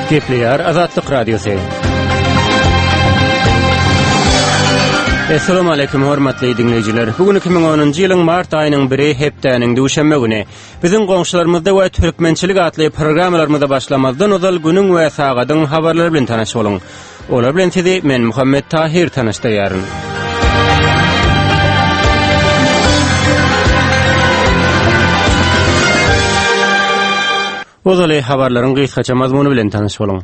Gepleýär Azatlyk Radiosu. Assalamu alaykum hormatly dinleyijiler. Bugün 2010-njy ýylyň mart aýynyň 1-i hepdeniň duşanma güni. Biziň goňşularymyzda we türkmençilik atly programmalarymyzda başlamazdan ozal günüň we sagadyň habarlary bilen tanaşyp boluň. Olar bilen sizi men Muhammed Tahir tanaşdyrýaryn. Ozaly habarlaryň gysgaça mazmuny bilen tanaşyp boluň.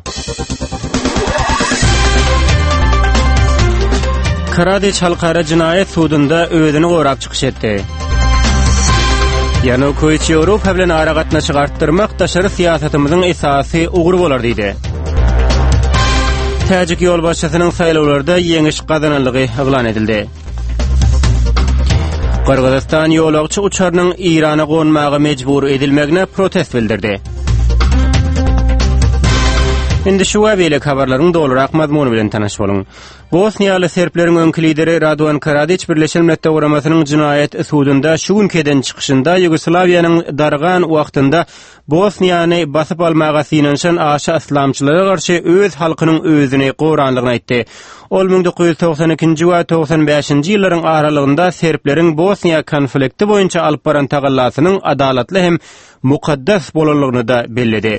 Karadiç Halkara Jinayet Sudunda özüni gorap çykyş etdi. Yanukovyç Ýewropa bilen ara gatnaşyk artdyrmak daşary siýasatymyzyň esasy ugur bolar diýdi. Täjik ýol başçysynyň saýlawlarda ýeňiş gazananlygy eglan edildi. Qırgızistan ýolagçy uçarynyň Irana gonmagy mejbur edilmegine protest bildirdi. Indi şu webelek habarlaryň dolurak mazmuny bilen tanaşyp boluň. Bosniýaly serpleriň öňkü lideri Radovan Karadiç Birleşen Milletler Guramasynyň Jinayet Sudunda şu günkeden çykyşynda Ýugoslawiýanyň dargan wagtynda Bosniýany basyp almaga synanşan aşa islamçylara garşy öz halkynyň özüni goranlygyny aýtdy. Ol 1992-nji we 95-nji ýyllaryň aralygynda serpleriň Bosniýa konflikti boýunça alyp baran tagallasynyň adalatly hem mukaddas bolanlygyny da belledi.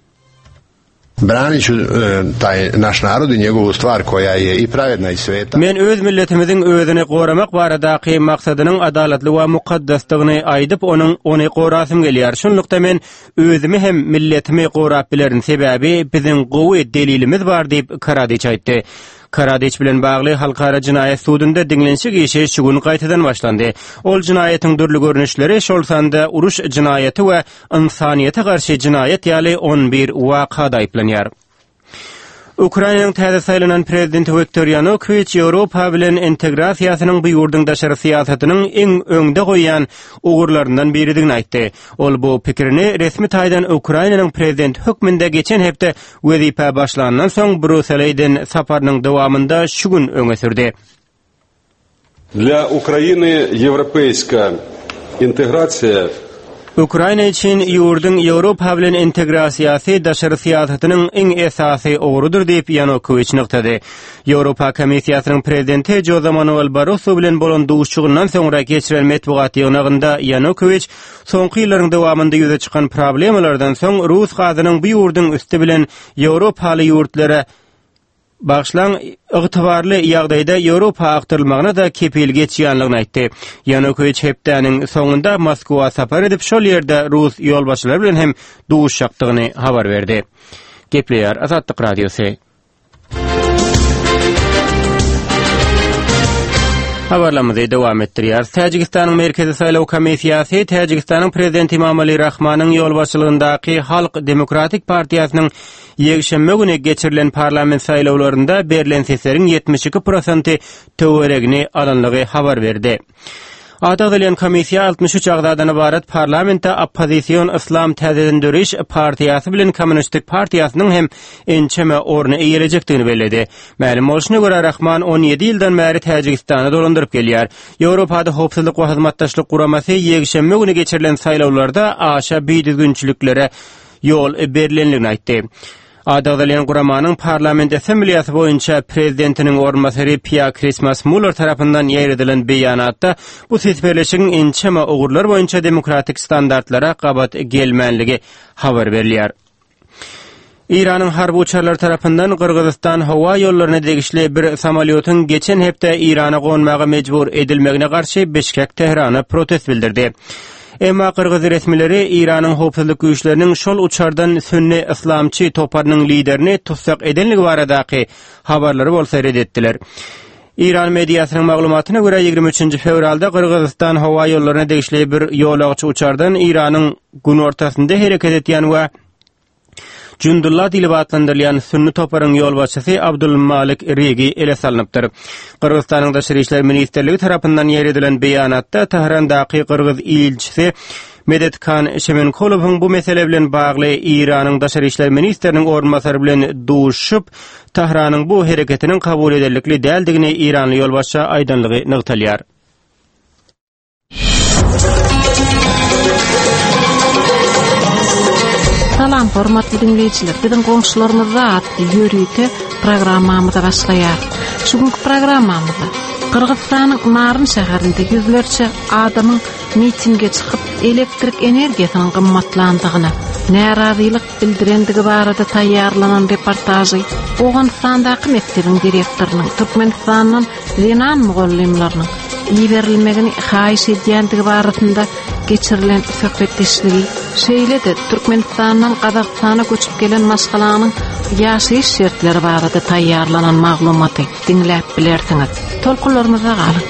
Braniću taj naš narod i njegovu stvar koja je i pravedna i sveta. Men öz milletimiziň özüni goramak baradaky maksadynyň adalatly we mukaddastygyny aýdyp ony gorasym gelýär. Şonlukda men özümi hem milletimi gorap bilerin sebäbi biziň gowy delilimiz bar diýip Karadiç aýtdy. Karadiç bilen bagly Halkara Jinayet Sudunda dinlenşik işi şu gün gaýtadan başlandy. Ol jinayetiň dürli görnüşleri şolsanda uruş jinayeti we insaniýete garşy jinayet ýaly 11 wakada aýplanýar. Ukrainanyň täze saýlanan prezidenti Viktor Yanukovyç Ýewropa bilen integrasiýasynyň bu ýurduň daşary siýasatynyň iň öňde goýan ugurlaryndan biridigini aýtdy. Ol bu pikirini resmi taýdan Ukrainanyň prezident hökmünde geçen hepde wezipe başlanandan soň Brüsselden saparynyň dowamında şu gün öňe sürdi. Для Украины европейская интеграция Ukraina için ýurdun Ýewropa bilen integrasiýasy daşary siýasatynyň iň esasy ugurudur diýip Yanukovyç nykdy. Ýewropa Komissiýasynyň prezidenti Jose Manuel Barroso bilen bolan duşugyndan soňra geçiren metbuat ýygnagynda Yanukovyç soňky ýyllaryň dowamında ýüze çykan problemalardan soň Rus gazynyň bu ýurdun üstü bilen Ýewropaly ýurtlara başlan ygtybarly ýagdaýda Ýewropa agtyrylmagyna da kepil geçýänligini aýtdy. Yanukovyç hepdeniň soňunda Moskwa sapar edip şol ýerde Rus ýolbaşçylary bilen hem duşakdygyny habar berdi. Gepleýär Azatlyk Radiosu. Habarlamyzy dowam etdirýär. Täjikistanyň Merkezi Saýlaw Komissiýasy Täjikistanyň prezidenti Emomali Rahmanyň ýolbaşçylygyndaky Halk Demokratik Partiýasynyň ýekşembe güni geçirilen parlament saýlawlarynda berilen sesleriň 72% töweregini alanlygy habar berdi. Adaglyň komissiýa 63 agdadan ibaret parlamentde oppozisiýon Islam Täzeden Döriş partiýasy bilen Kommunistik partiýasynyň hem ençeme orny eýeljekdigini belledi. Ma'lum bolşuna görä Rahman 17 ýyldan bäri Täjikistany dolandyryp gelýär. Ýewropada howpsuzlyk we hyzmatdaşlyk guramasy ýekşembe güni geçirilen saýlawlarda aşa biýdizgünçiliklere ýol berilenligini aýtdy. Adaglyň guramanyň parlament assemblyasy boýunça prezidentiniň ornbasary Pia Christmas Muller tarapyndan ýeredilen beýanatda bu sesberleşigiň ençeme ugurlar boýunça demokratik standartlara gabat gelmänligi habar berilýär. İran'ın harbi uçarlar tarafından Qırgızistan hava yollarına degişli bir samolyotyň geçen hepde İran'a gonmaga mejbur edilmegine garşy Bişkek Tehran'a protest bildirdi. Emma Qırgız resmileri İran'ın howpsuzlyk güýçleriniň şol uçardan sünni islamçy toparynyň liderini tutsak edenligi baradaky habarlary bolsa reddetdiler. İran mediasynyň maglumatyna görä 23 fevralda Qırgızistan hava yollarına degişli bir ýolagçy uçardan İran'yň gün ortasynda hereket etýän we Cundullah dili batlandyrılan sünni toparyň ýolbaşçysy Abdulmalik Regi ele salynıpdyr. Qırgızstanyň daşary işler ministrligi tarapyndan ýeredilen beýanatda Tehrandaky Qırgız ilçisi Medetkan Şemenkolowyň bu mesele bilen bagly İranyň daşary işler ministriniň ornbasary bilen duşup Tehranyň bu hereketiniň kabul ederlikli däldigini İranly ýolbaşçy aýdanlygy nykdalýar. Salam Salam hormatly dinleyijiler. Biziň goňşularymyzda atly ýörüýte programmamyza başlaýar. Şugunky programmamyzda Kırgızstanyň Naryn şäherinde yüzlerçe adamyň mitinge çykyp elektrik energiýasynyň gymmatlandygyna, närazylyk bildirendigi barada taýýarlanan reportajy Owganstandaky mektebiň direktorunyň Türkmenistanyň Zenan mugallimlarynyň iberilmegini haýyş edýändigi barasynda geçirilen söhbetleşligi şeýle-de Türkmenistanyň Gazagstana göçüp gelen maşgalanyň ýaşaýyş şertleri barada taýýarlanan maglumaty dinläp bilersiňiz. Tolkunlarymyza galyň.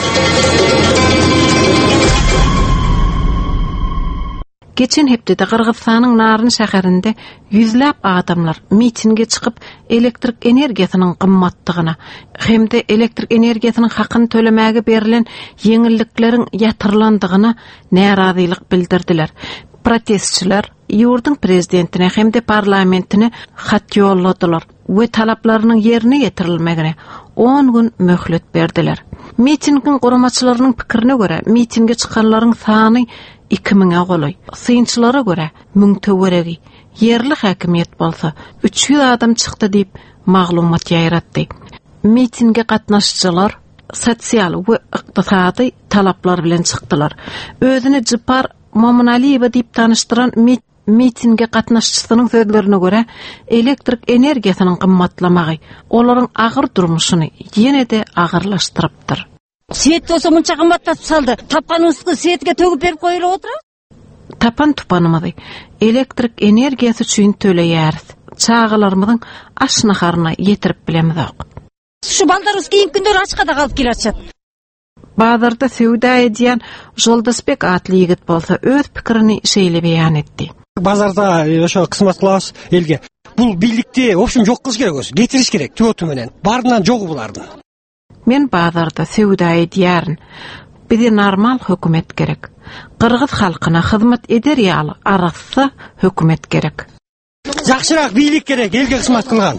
Geçen hepdede Kırgızstanyň Naryn şäherinde yüzläp adamlar mitinge çykyp elektrik energiýasynyň gymmatdygyna hemde elektrik energiýasynyň hakyny tölemäge berilen ýeňillikleriň ýatyrlandygyna närazylyk bildirdiler. Protestçiler ýurdun prezidentine hemde parlamentine hat ýolladylar we talaplarynyň ýerine ýetirilmegine 10 gün möhlet berdiler. Mitingin guramaçylarynyň pikirine görä mitinge çykanlaryň sany 2000'e goloy. Sıyınçılara göre müntöweregi yerli hakimiyet bolsa 300 adam çykdy diýip maglumat ýaýratdy. Mitinge gatnaşçylar sosial we ykdysady talaplar bilen çykdylar. Özüni Jipar Momunaliýewa diýip tanıştyran mitinge gatnaşçysynyň sözlerine göre elektrik energiýasynyň gymmatlamagy olaryň agyr durmuşyny ýene-de agyrlaşdyrypdyr. Свет болса мынча кымбаттатып салды. Тапканыбызды светке төгүп берип коюлуп отурабыз. Tapan tupanymyzy elektrik energiýasy üçin töleýäris. Çağalarymyzyň aşnaharına ýetirip bilemiz ok. Şu baldarybız kийинки күндөр açkada kalıp kilatjat. Bazarda söwda edýän Joldaşbek atly ýigit bolsa öz pikirini şeýle beýan etdi. Bazarda oşo kısmat kılabız elge. Bul birlikte, в общем, жок kız gerek, getiriş gerek tötü menen. Barından jogu bulardın. Men bazarda söwda edýärin. Bize normal hökümet gerek. Kırgız halkyna hyzmat eder ýaly arasy hökümet gerek. Jakşyrak bilik gerek, elge kısmat kılgan.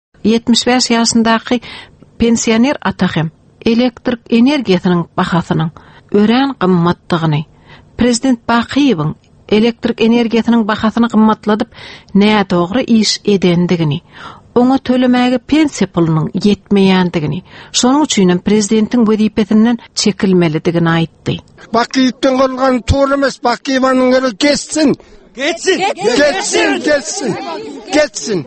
75 ýaşyndaky pensioner atahem elektrik energiýasynyň bahasynyň ören gymmatdygyny, prezident Bakiýewiň elektrik energiýasynyň bahasyny gymmatladyp näme dogry iş edendigini, ona tölemäge pensiýa pulunyň ýetmeýändigini, şonuň üçin prezidentiň wezipesinden çekilmelidigini aýtdy. Bakiýewden golgan toğry emes, Bakiýewanyň ýeri geçsin. Geçsin.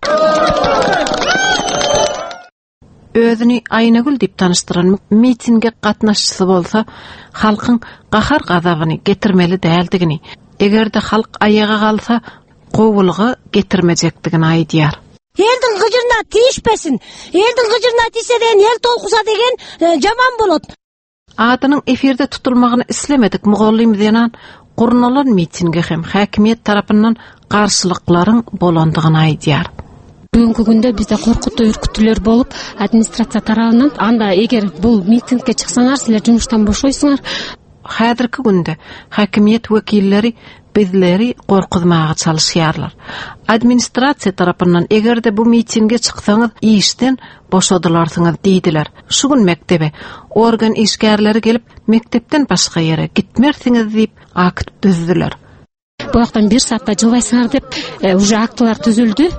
Özüni Aynagül diýip tanıştyran mitinge gatnaşçysy bolsa, halkyň gahar gazabyny getirmeli däldigini, egerde halk ayağa kalsa gowulgy getirmejekdigini aýdýar. Eldiň gyjyrına tiýişpesin. Eldiň gyjyrına tiýse degen el tolkusa degen jaman bolot. Adynyň efirde tutulmagyny islemedik mugallim denan gurnalan mitinge hem hakimiyet tarapyndan garşylyklaryň bolandygyny aýdýar. Бүгүнкү күндө бизде коркутуу үркүтүүлөр болуп, администрация тарабынан анда эгер бул митингге чыксаңар, силер жумуштан бошойсуңар. Häzirki günde hakimiyet vekilleri bizleri korkutmağa çalışýarlar. Administrasiýa tarapyndan egerde bu mitinge çyksaňyz işden boşadylarsyňyz diýdiler. Şu gün mektebe organ işgärleri gelip mektepden başga ýere gitmersiňiz diýip akt düzdüler. Bu ýakdan 1 saatda jylaýsaňar dep уже aktylar түзүldü.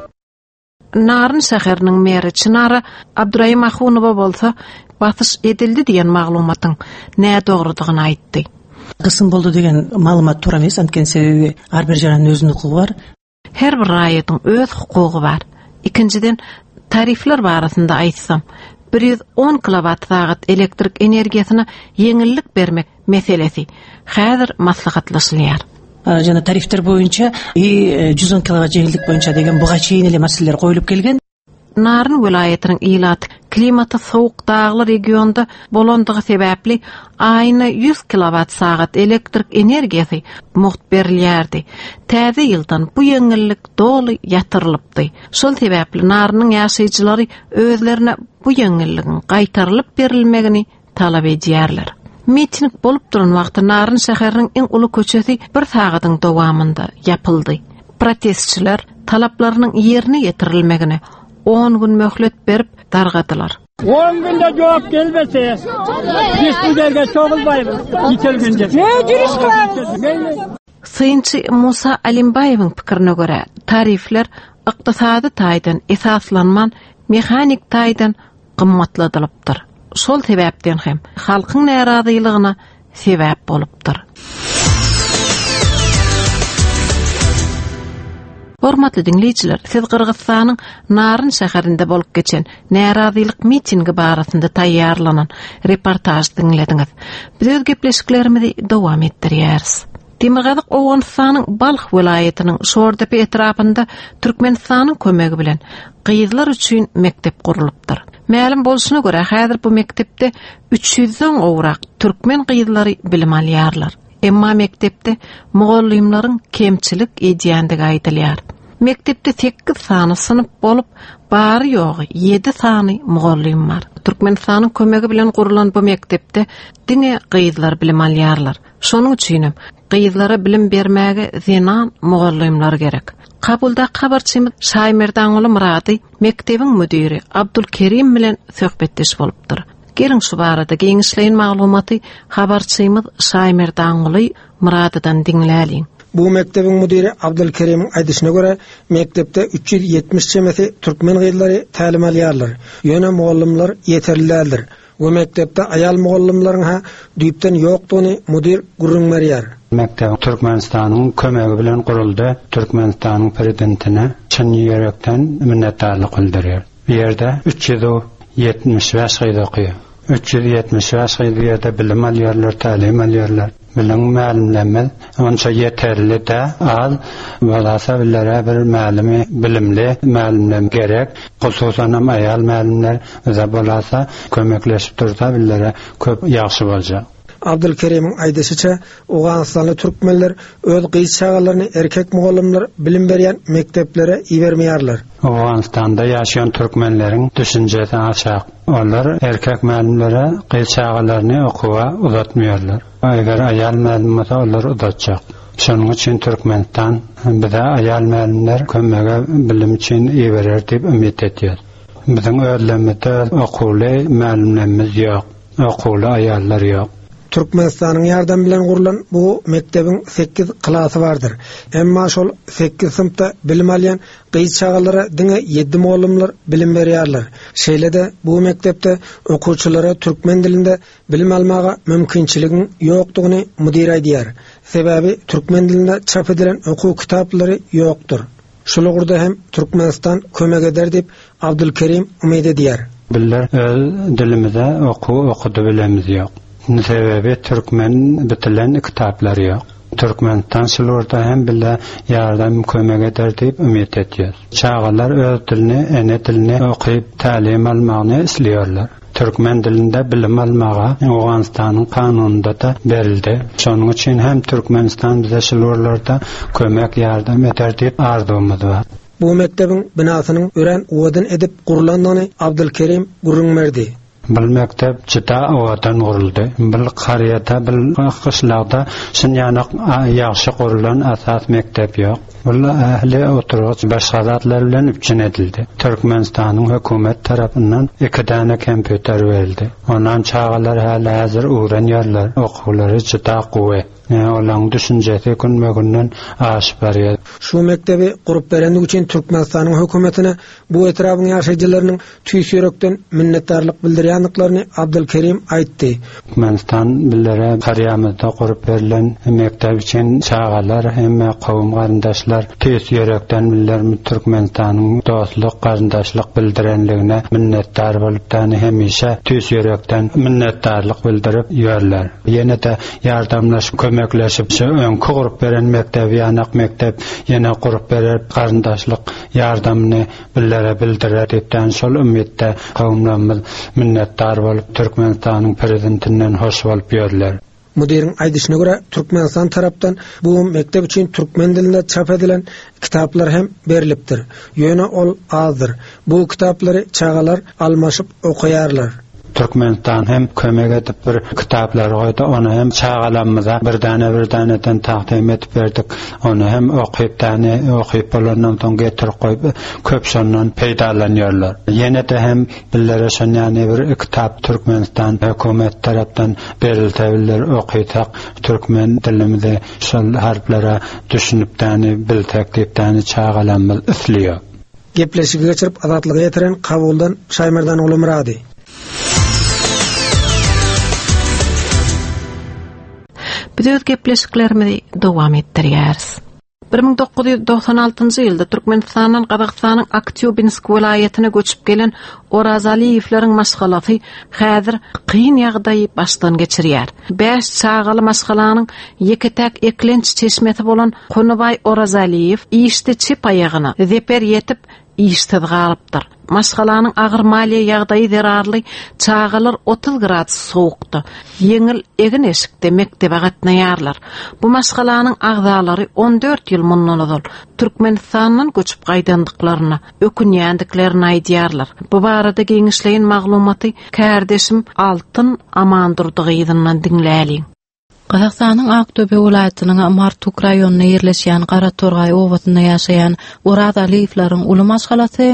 Naryn şäheriniň meri Çynara Abdurrahim Ahunowa bolsa batyş edildi diýen maglumatyň näme dogrudygyny aýtdy. Kısım boldu degen malumat toora emes, antkeni sebebi har bir jaranın özüniň hukugy bar. Her bir raýatyň öz hukugy bar. Ikinciden tarifler barasynda aýtsam, 110 kWh elektrik energiýasyna ýeňillik bermek meselesi häzir maslahatlaşylýar. Jana tarifler boýunça 110 kW ýeňillik boýunça degen buga çeýin ele meseleler goýulyp kelgen. Naryn vilayatynyň ilat klimaty sowuk dağly regionda bolandygy sebäpli aýyna 100 kWh elektrik energiýasy muht berilýärdi. Täze ýyldan bu ýeňillik doly ýatyrylypdy. Şol sebäpli Narynyň ýaşaýjylary özlerine bu ýeňilligiň gaýtarylyp berilmegini talap edýärler. Miting bolup duran wagtda Naryn şäheriniň iň uly köçesi bir sagatyň dowamında yapyldy. Protestçiler talaplarynyň ýerine ýetirilmegini 10 gün möhlet berip dargadylar. 10 günde cevap gelmese biz bu derge çoğulmayız. Yitilgince. Dürüst kılavuz. Sayınçı Musa Alimbayeviň pikirine göre tarifler ykdysady taýdan esaslanman mekanik taýdan gymmatladylypdyr. Şol sebäpden hem halkyň narazylygyna sebäp bolupdyr. Hormatly dinleýijiler, siz Kyrgyzstanyň Naryn şäherinde bolup geçen narazylyk mitingi barasynda taýýarlanan reportaj dinlediňiz. Biz öz gepleşiklerimizi dowam etdirýäris. Demirgazyk Owganystanyň Balx welaýatynyň Şordepe etrapynda Türkmenistanyň kömegi bilen gyýyzlar üçin mektep gurulupdyr. Ma'lum bolşuna göre häzir bu mektepde 300-den gowrak türkmen gyýyzlary bilim alýarlar. Emma mektepde mugallimlaryň kemçilik edýändigi aýdylýar. Mektepde 8 sany sınıp bolup, bary ýogy 7 sany mugallim bar. Türkmenistanyň kömegi bilen gurulan bu mektepde dine gyýyzlar bilim alýarlar. Şonuň üçin gyýyzlara bilim bermäge zenan mugallimlar gerek. Kabulda habarçymyz Şaýmerdan Murady mektebiň müdiri Abdulkerim bilen söhbetdeş bolupdyr. Gelin şu barada geňişleýän maglumaty habarçymyz Şaýmerdan Muradydan dinläliň. Bu mektebiň müdiri Abdulkerim aýdyşyna göre mektepde 370 çemesi türkmen gyýyzlary talim alýarlar. Ýöne mugallimler ýeterlidir. Bu mektepde ayal mugallimlaryň ha düýpden ýokdugyny müdir gurrunmarýar. Mektep Türkmenistanyň kömegi bilen guruldy. Türkmenistanyň prezidentine çyn ýürekden minnetdarlyk bildirýär. Bu ýerde 375 gyýyz okýar. 375 gyýyzda bilim alýarlar, talim alýarlar. Bilim mälimlenme onça yeterli de az bolasa billere bir mälimi bilimli mälimlem gerek. Hususan ayal mälimler öze bolasa kömekleşip dursa billere köp ýaxşy boljak. Abdulkerim'in aýdyşyça Owganystanly türkmenler öz gyýyz çağalaryny erkek mugallimler bilim berýän mekteplere ibermeýärler. Owganystanda ýaşaýan türkmenleriň düşünjesi aşak. Onlar erkek mälimlere gyýyz çağalaryny okuwa uzatmaýarlar. Eger ayal mälim bolsa onlar uzatjak. Şonuň üçin Türkmenistan bize ayal mälimler kömege bilim üçin iberer diýip ümit etýär. Biziň öýlemizde okuly mälimlerimiz ýok, okuly ayallar ýok. Türkmenistanyň ýardam bilen gurulan bu mektebiň 8 klasy bardyr. Emma şol 8 sınıfta bilim alýan gyýyz çağalara diňe 7 mugallimler bilim berýärler. Şeýlede bu mektepde okuwçylara türkmen dilinde bilim almaga mümkinçiligiň ýokdugyny müdir aýdýar. Sebäbi türkmen dilinde çap edilen okuw kitaplary ýokdur. Şolagurda hem Türkmenistan kömek eder diýip Abdulkerim umyt edýär. Biller öz dilimizde okudy bilemiz ýok. Sebebi Türkmen bitilen kitaplar ýok. Türkmenistan şolurda hem bile ýardam kömek eder diýip ümit etýär. Çağalar öz dilini, ene dilini okyp talim almagyny isleýärler. Türkmen dilinde bilim almaga Owganystanyň kanununda da berildi. Şonuň üçin hem Türkmenistan bize şolurlarda kömek ýardam eder diýip arzumyz bar. Bu mektebiň binasynyň ören owdan edip gurulandygyny Abdulkerim gurrunmerdi. Bil mektep çyta owdan guruldy. Bil qaryada, bil gyşlagda şunýanyk ýaxşy gurulan asas mektep ýok. Bil ähli oturuş başgaratlar bilen üçin edildi. Türkmenistanyň hökümet tarapyndan 2 däne kompýuter berildi. Ondan çağalar häli häzir öwrenýärler. Okuwlary çyta gowy. Olaň düşünjesi günmegünden aşyp barýar. Şu mektebi gurup berendik üçin Türkmenistanyň hökümetine bu etrabyň ýaşaýjylarynyň tüýs ýürekden minnetdarlyk bildirýändiklaryny Abdulkerim aýtdy. Türkmenistan billere qaryamyzda gurup berilen mektep üçin çağalar hem kowum garyndaşlar tüýs ýürekden billermi Türkmenistanyň dostluk, garyndaşlyk bildirenligine minnetdar bolup da hemişe tüýs ýürekden minnetdarlyk bildirip ýörler. Ýene de ýardamlaşyp kömekleşip öňkü gurup beren mektep ýanak mektep ýene gurup berip garyndaşlyk ýardamyny billere bildirer diýipden şol ummitde kowumlarymyz minnetdar bolup Türkmenistanyň prezidentinden hoş bolup ýörler. Müdiriň aýdyşyna görä Türkmenistan tarapdan bu mektep üçin türkmen dilinde çap edilen kitaplar hem berilipdir. Ýöne ol azdyr. Bu kitaplary çağalar almaşyp okuýarlar. Türkmenistan hem kömek edip bir kitaplar koydu. Onu hem çağalanmıza bir taneden takdim edip verdik. Onu hem okuyup olandan sonra getirip koyup köp sonundan peydalanıyorlar. Yine de hem billere son yani bir kitap Türkmenistan hükümet taraftan beriltebilir okuyutak Türkmen dilimizde şol harflere düşünüp biltek deyip çağalanmaz üflüyor. Gepleşigi geçirip azatlığı yetiren Kabuldan Şaymerdan oğlu Muradi. Biz gepleşiklerimizi dowam etdirýäris. 1996-njy ýylda Türkmenistandan Gazakstanyň Aktýobinsk vilayatyna göçüp gelen Oraz Aliýewleriň maşgalasy häzir kyn ýagdaý başdan geçirýär. 5 çağaly maşgalanyň ýeketäk eklenç çeşmesi bolan Konubay Oraz Aliýew işde çip aýagyna zeper ýetip işsiz galypdyr. Maşgalanyň agyr maliýe ýagdaýy zerarly, çağalar 30 grad sowukdy. Yeňil egin eşikde mektebe gatnaýarlar. Bu maşgalanyň agzalary 14 ýyl mundan ozal Türkmenistandan göçüp gaýdandyklaryna, ökünýändiklerini aýdýarlar. Bu barada geňişleýän maglumaty kärdeşim Altyn Amandurdygyzyndan dinläliň. Gazakstanyň Aktöbe welaýatynyň Martuk raýonuna ýerleşýän Garatorgay owasyna ýaşaýan Oraz Aliýewleriň uly maşgalasy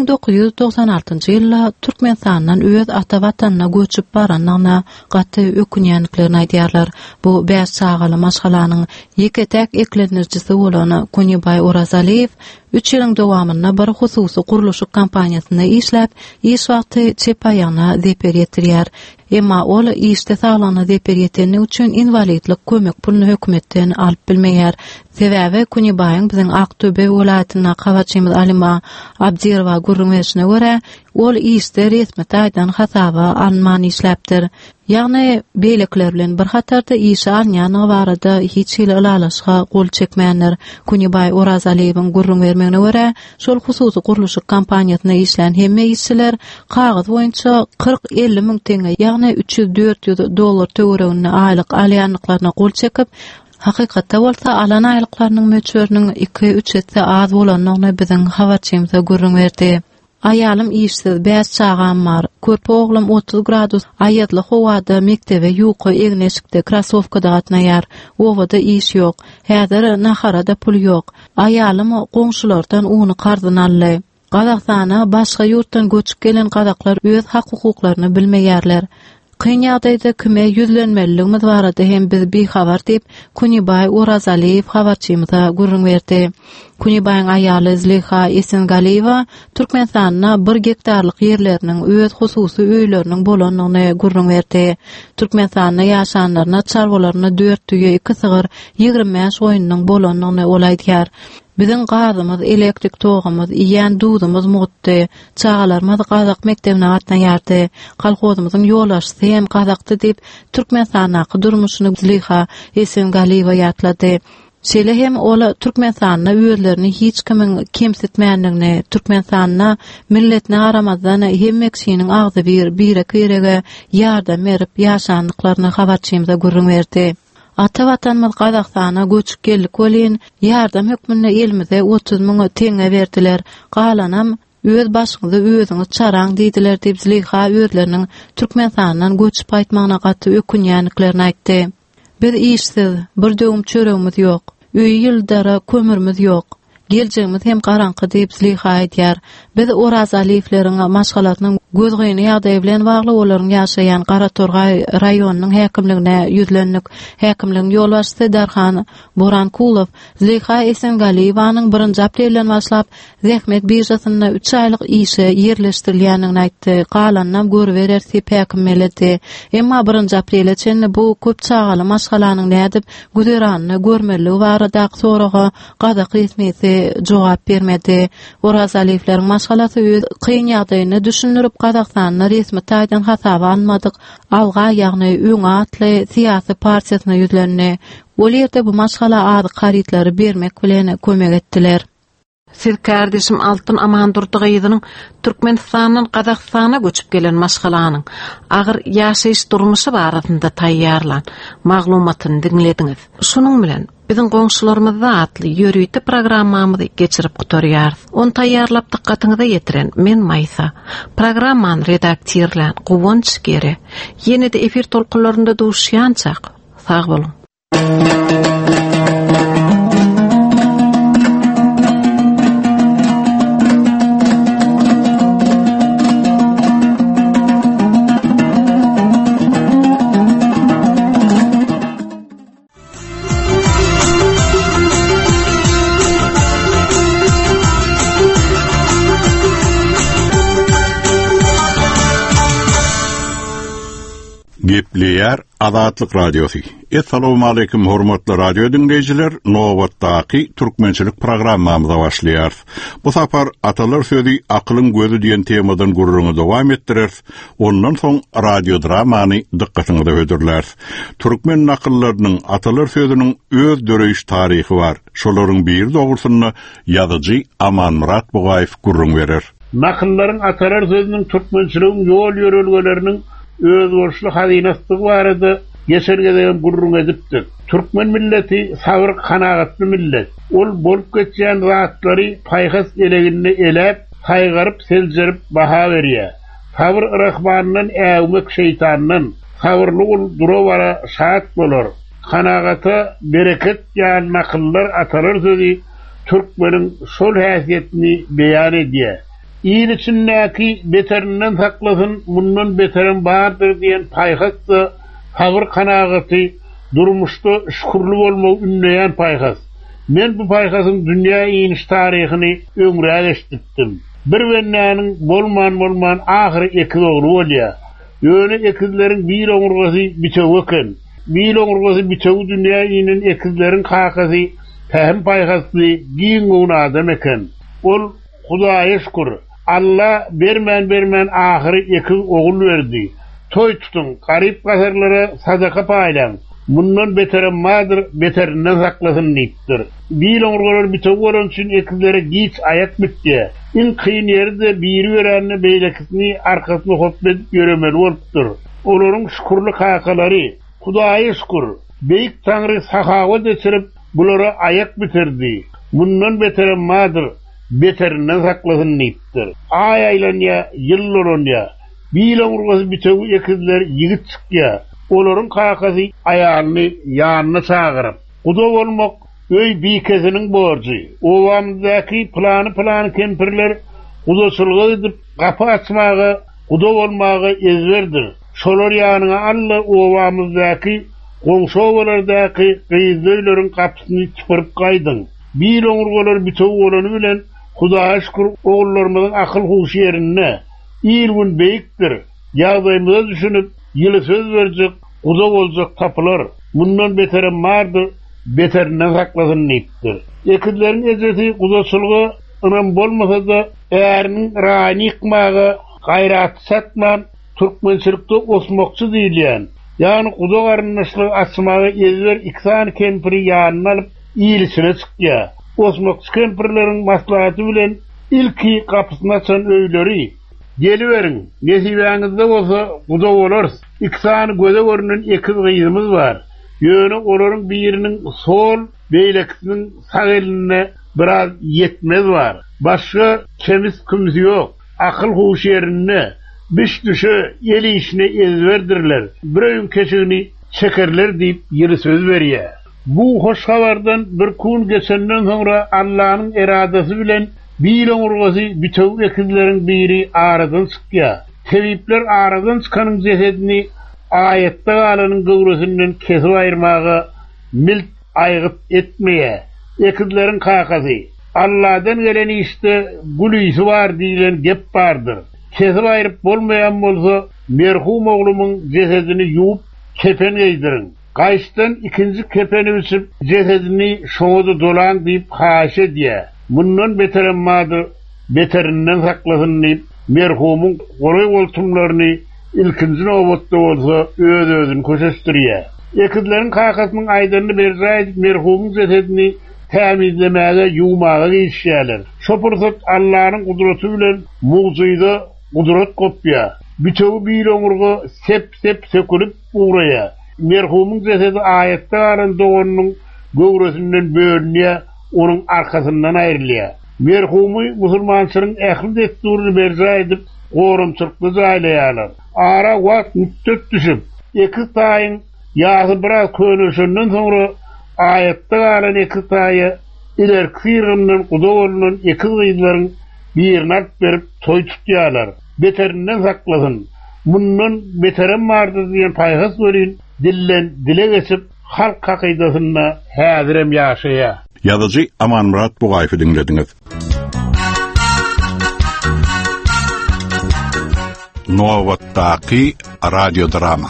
1996-njy ýylda Türkmenistandan öz ata watanyna göçüp baranyna gaty ökünýändiklerini aýdýarlar. Bu 5 çağaly maşgalanyň ýeketäk eklenirjisi bolan Konubay Oraz Aliýew 3 ýylyň dowamyna bir hususy guruluş kampaniýasyna işläp, iş wagty çepaýana zeper ýetirýär. Emma ol işde sağlana zeper ýeteni üçin invalidlik kömek pulunu hökümetden alyp bilmeýär. Sebäbi Konubayň biziň Aktöbe welaýatyna gawaçymyz Alima Abdirova gurrunweşine görä, ol işde resmi taýdan hasaba alman işläpdir. Ýagny beýlekler bilen bir hatarda iş alýan barada hiç ýyl alalaşga gol çekmeýänler. Konubay Oraz Aliýewiň gurrun bermegine görä, şol hususy guruluş kampaniýasyna işlän hemme işçiler kagaz boýunça 40-50 miň teňe, ýagny $300-400 töweregine aýlyk alýanlyklaryna gol çekip, hakykatda bolsa alan aýlyklarynyň möçberiniň 2-3 etse az bolanyny biziň habarçymyza gurrun berdi. Ayalım işsiz 5 çağam var. Körpe oğlum 30 gradus ayetli howada mektebe ýuky egneşikde krasowkada gatnaýar. Owada iş ýok. Häzir naharada pul ýok. Ayalym goňşulardan uny gardan aldy. Gazakstana başga ýurtdan göçüp gelen gazaklar öz hak-hukuklaryny bilmeýärler. Kyn ýagdaýda kime ýüzlenmeligimiz barada hem biz bihabar diýip Konubay Oraz Aliýew habarçymyza gurrun berdi. Konubaýyň aýaly Zliha Esengaliýewa Türkmenistanyň 1 gektarlyk ýerleriniň öz hususy öýleriniň bolanyny gurrun berdi. Türkmenistanyň ýaşanlaryna çarwalaryna 4-2 sygyr 25 oýunyň bolanyny olaýdýar. Biziň gazymyz, elektrik togumyz, ýan dudumyz mutdy. Çağalarymyz Gazak mektebine gatnaýardy. Kolhozymyzyň ýoldaşy hem Gazakdy diýip Türkmenistanyň durmuşyny Zliha Esengaliýewa ýatlady. Şeýle hem ola Türkmenistanyna özlerini hiç kimiň kemsitmänligini, Türkmenistanyna milletine aramazdan hemme kişiniň agzy bir kerege ýardam berip ýaşandyklaryny habarçymyza gurrun berdi. Ata watanymyz Gazakstana göçüp geldik bolýan ýardam hökmünde elimize 30 miň teňe berdiler. Galanam öz başyňyzy özüňiz çaraň diýdiler diýip Zliha özleriniň Türkmenistandan göçüp aýtmagyna gaty ökünýändiklerini aýtdy. Biz işsiz, bir döwüm çöregimiz ýok. Öý ýyldara kömürimiz ýok. Geljegimiz hem garaňky diýip Zliha aýdýar. Biz Oraz Aliýewleriň maşgalatynyň gözgöýni ýagdaýy bilen bagly olaryň ýaşaýan Garatorgay raýonunyň häkimligine ýüzlendik. Häkimligiň ýolbaşçysy Darhan Borankulov Zliha Esengaliýewanyň 1-nji aprelden başlap zähmet birjasyna 3 aýlyk işe ýerleşdirilýänini aýtdy. Galanam görberer häkim meledi. Emma 1-nji aprelçen bu köp çağaly maşgalanyň nädip güzeranyny görmeligi barada soraga Gazak resmiýeti jogap bermedi. Oraz Aliýewleriň maşgalasy öz kyn ýagdaýyny düşünürip Gazakstanyň resmi taýdan hasaba almadyk. Alga ýagny öňe atly syýasy partiýasyna ýüzlendi. Ol ýerde bu maşgala ady garytlary bermek bilen kömek etdiler. Siz kardeşim Altın Amandurdy gyzynyň Türkmenistandan Gazakstana göçüp gelen maşgalanyň agyr ýaşaýyş durmuşy barasynda taýýarlan maglumatyny dinlediňiz. Şunuň bilen biziň goňşularymyzda atly ýörüýti programmamyzy geçirip gutarýarys. Onu taýýarlap dikkatyňize ýetiren men Maýsa. Programmany redaktorlan Gowunç Gere. Ýene-de efir tolkunlarynda duşýançak. Sag bolun. Gepleýär Azatlyk radiosu. Assalamu alaykum hormatly radio dinleýijiler. Nowatdaky türkmençilik programmamyza başlaýar. Bu sapar atalar sözi akylyň gözü diýen temadan gurruňy dowam etdirer. Ondan soň radio dramany dikkatiňize ödürler. Türkmen nakyllarynyň atalar sözüniň öz döreýiş taryhy bar. Şolaryň bir dogrusyny ýazyjy Aman Murat Bugaýew gurrun berer. Nakyllaryň atalar sözüniň türkmençiligiň ýol ýörelgeleriniň öz borçlu hazinasy barada geçergeden gurrun edipdir. Türkmen milleti sabır kanagatly millet. Ol bolup geçen rahatlary paýhas eleginde elep, taýgaryp seljerip baha berýär. Sabır rahmanyň äwmek şeytanyň sabırly ol durawara şahat bolar. Kanagata bereket ýan nakyllar atalar sözi Türkmeniň şol häsiýetini beýan edýär. İyil içindäki beterinden saklasın, bundan beterin bardır diyen paýhasda sabır kanagaty durmuşda şükürlü bolmagy ünleýän paýhas. Men bu paýhasyň dünýä ýynyş taryhyny öňre geçdirdim. Bir wennäniň bolman ahyry iki ogly bolýar. Ýöne ekizleriň bir oňurgasy biçewken, bir oňurgasy biçew dünýä ýynyň ekizleriň kakasy tähem paýhasly giň owun adam eken. Ol Hudaýa şükür. Allah bermen ahyry iki ogul berdi. Toy tutun, garip gasarlara sadaka paýlan. Mundan beterim madyr, beterinden saklasyn diýipdir. Bir oňurgalar bitew bolan üçin ekizlere giç aýat bitdi. İn kyn ýerde biri berenni beýlekisini arkasyna hoplayıp ýöremeli bolupdyr. Olaryň şükürli kakalary, Hudaýa şükür, beýik Taňry sahawat etdirip bulara aýak bitirdi. Mundan beterim madyr, beterinden saklasyn diýipdir. Ay aýlanya, ýylloranya, bir oňurgasy bitew ekizler ýigit çykýar. Olaryň kakasy aýalyny ýanyna çagyryp, "Guda bolmak öý bikesiniň borjy. Owamdaky plany kempirler gudaçylygy edip gapy açmagy, guda bolmagy ezberdir. Şolar ýanyna alla owamyzdaky goňşowalardaky gyzlaryň gapysyny çypyryp gaýdyň. Bir oňurgalar bitew bolany bilen Hudaýa şükür ogullarymyzyň akyl huşy ýerine ýylgün beýikdir. Ýagdaýymyzy düşünüp ýyly söz berjek, guda boljak tapylar. Mundan beterim bardy, beterinden saklasyn diýipdir. Ekizleriň ejeti gudaçylygy ynam bolmasa-da äriniň raýany ýykmagy, gaýraty satman, türkmençilikde osmokçy diýilýän. Ýani guda garyndaşlygy açmagy ezber iksan kempiri ýanyna alyp ýylisine çykýar. Osmokçy kempirleriň maslahaty bilen ilki kapysyny açan öýleri geliberiň. Nesibeňizde bolsa guda bolars. İksan göze görünen ekiz gyzymyz bar. Ýöne olaryň biriniň sol beýlekisiniň sag eline biraz ýetmez bar. Başga kemiz kümsi ýok. Akyl huşy ýerine biş düşe ýeli işine ezberdirler. Biröýün keçigini çekerler diýip ýyly söz berýär. Bu hoş habardan bir kun geçenden sonra Allah'ın eradesi bilen bir oňurgasy bitew ekizleriň biri aradan çykýar. Tebipler aradan çykanyň cesedini ayetde galanyň gowrusynyň kesip aýyrmagy milt aýgyp etmeýär. Ekizleriň kakasy Allah'dan gelen işte gülüýsi bar diýilen gep bardyr. Kesip aýryp bolmaýan bolsa merhum oglumyň cesedini ýuwup kepen geýdirin. Gaýşdan ikinji kepeni biçip cesedini şoňda dolan diýip haşa diýär. Mundan beterim madyr, beterinden saklasyn diýip merhumyň goly boltumlaryny ilkinji nowatda bolsa öz-özüni köşeşdirýär. Ekizleriň kakasynyň aýdaryny berýär, merhumyň cesedini təmizlemäge, yumaga geçýärler. Şopursak Allah'ın kudreti bilen muğzıyda kudret kopya. Bütöw bir ömürge sep sökülüp uğraya. Merhumun cesedi ayette aranda onun göwresinden bölünýär, onun arkasından ayrılýar. Merhumu musulmançylygyň ähli desturyny berja edip, gorumçylykly jaýlaýarlar. Ara wagt müddet düşüp, iki taýyň ýazy biraz köneşenden soňra ayette galan iki taýy ilerki ýerden Gudawlyň iki gyzlaryň birini berip toý tutýarlar. Beterinden saklasın. Bundan beterim vardı diyen paýhas bolýan, dillen dile geçip halk kakydasyna häzirem ýaşaýar. Ýazyjy Amanmurat Bugaýewy dinlediňiz. Nowatdaky radio drama.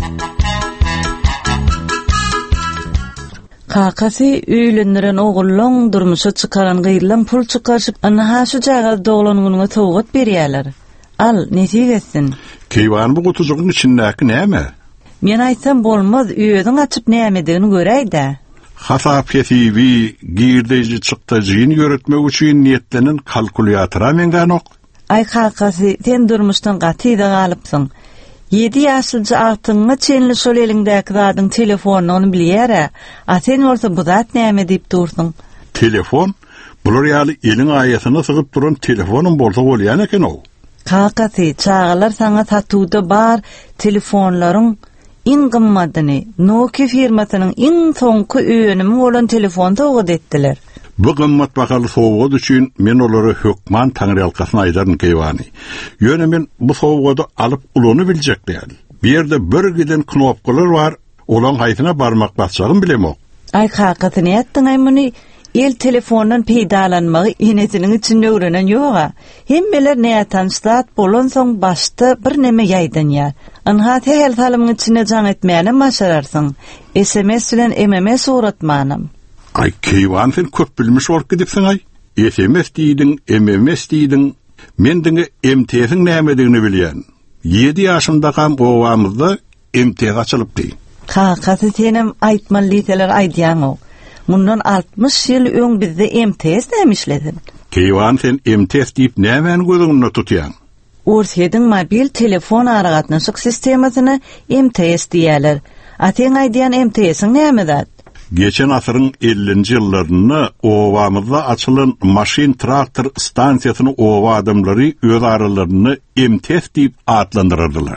Kakasy öýlendiren ogullaň durmuşa çykaran gyýylan pul çykaryp, ana şu jaga doglanynyňa towgat berýärler. Al, netigesin. Keýwan bu gutujugyň içindäki näme? Men aýtsam bolmaz, öýüň açyp nämedigini göräýdi. Hasap kesibi, girdeji çykdyjyny göretmek üçin niýetlenen kalkulýatora menganok. Ay kakasy, sen durmuşdan gatyda galypsyň. 7 ýaşlyja artyňa çenli şol eliňdäki zadyň telefonuny bilýär. A sen bolsa bu zat näme diýip durdyň? Telefon? Bular ýaly eliň aýatyna sygyp duran telefonum bolsa bolýan eken o. Kakasy, çağalar sana tatuda bar telefonlaryň iň gymmatyny, Nokia firmasynyň iň soňky öýünimi bolan telefon towgat etdiler. Bu gymmat bakaly sowgat üçin men olary hökman taňry alkasyna aýdaryn keýwany. Ýöne men bu sowgady alyp ulany biljek däl. Bu ýerde bir giden knopkalar bar, olan haýtyna barmak basjagym bilemok. Ay kakasy, näetdiň aýmuny? El telefondan peýdalanmagy inesiniň içinde öwrenen ýoga. Hemmeler näýatanstat bolan soň başda bir neme ýaýdanýar. Anha hel salymyň içine jaň etmäni maşararsyň. SMS bilen MMS uratmanam. Ay keýwan sen köp bilmiş bolup gidipsiň ay. SMS diýdiň, MMS diýdiň. Men diňe MTS-iň nämedigini bilýän. 7 ýaşymda ham owamyzda MTS açylypdy. Kakasy, senem aýtmalydylar aýdýan. Mundan 60 ýyl öň bizde MTS nämişledin. Keýwan sen MTS diýip nämäni gözüňde tutýan? Ursedin mobil telefon aragatnaşyk sistemasyna MTS diýerler. Ateň aýdýan MTS-iň näme zat? Geçen asyryň 50-nji ýyllaryny owamyzda açylan maşin traktor stansiýasyny owa adamlary öz aralaryny MTS diýip adlandyrardylar.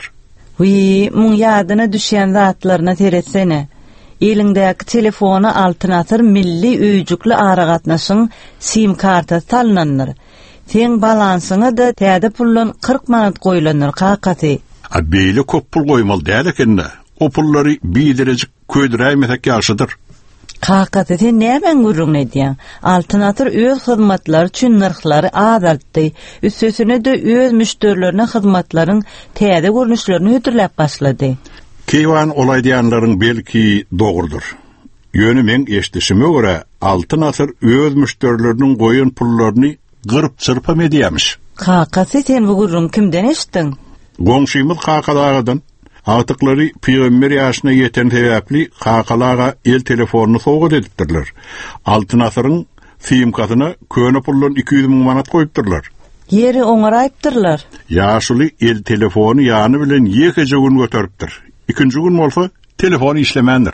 Mun ýadyna düşýän zatlaryna teretsene. Elindäki telefonu altyn atyr milli öýjükli aragatnaşyň SIM kartasy salynandyr. Sen balansyňa da täze pullan 40 manat goýulandyr kakasy. Beýle köp pul goýmaly däl ekende. O pullary biýdirejik köýdüräýmesek ýaşydyr. Kakasy, sen nämen gurrun edýän? Altyn atyr öz hyzmatlary üçin narhlary azaltdy. Üstesine de öz müşterilerine hyzmatlaryň täze görnüşlerini ötürläp başlady. Keýwan olay diýenleriň belki dogurdur. Ýöne men eşdişime görä altyn asyr öz müşterileriniň goýan pullaryny gyryp çyrpam edýärmiş. Kakasy, sen bu gurrun kimden eşitdiň? Goňşymyz Kakalagydan. Atyklary peýgamber ýaşyna ýeten sebäpli Kakalaga el telefonunu sowgat edipdirler. Altyn asyryň simkasyna köne pullan 200 000 manat goýupdyrlar. Ýeri oňaraýpdyrlar. Ýaşuly el telefonu ýany bilen ýekeje gün götüripdir. İkinci gün bolsa telefonu işlemendir.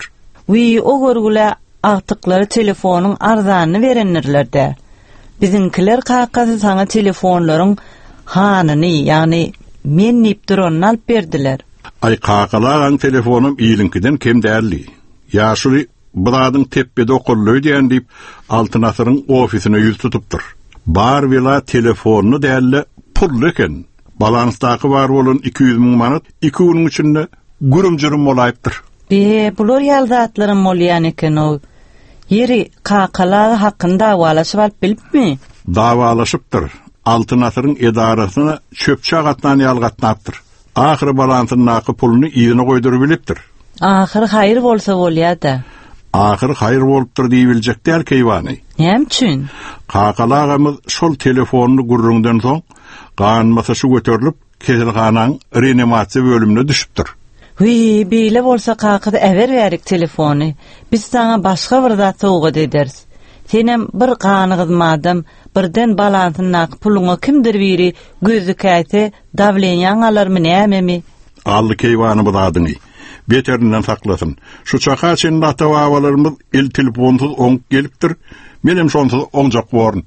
O görgüle atyklary telefonuň arzanyny berenlerler. Bizinkiler kakasy sana telefonlaryň hanyny, ýani men nipdironyny alyp berdiler. Ay kakalagyň telefonum iýlinkiden kem däldi. Ýaşuly buradyň tepede okully diýen diýip altyn asyryň ofisine ýüz tutupdyr. Bar wela telefonu dälle pul eken. Balansdaky bar bolan 200 000 manat 2 güniň içinde gürümjürüm bolayıptır. Bular ýalzatlarym bolýan eken o. Ýeri kakalagy hakynda dawalaşyp alyp bilipmi? Dawalaşypdyr. Altyn asyryň edarasyna çöpçe gatnan ýalgatnapdyr. Ahir balansynyň puluny ýygyna goýduryp bilipdir. Ahir haýır bolsa bolýar-da. Ahir haýır bolupdyr diýip biljekdir keýwany. Näme üçin? Kakalagymyz şol telefonuny gurrundan soň ganmasa şu göterilip keselhanaň reanimasiýa bölümine düşüpdir. Beýle bolsa kakada ewer berik telefony. Biz sana başga bir zat sowgat ederiz. Senem bir qanıgydmadym, birden balantynak puluňa kimdir biri gözü käse davlenýan alarmy näme? Allı keyvanı budadyny. Beterinden saklasın. Şu çaka senin atavalarımız il telefonsuz oňup gelipdir. Menem şonsuz oňjak borun.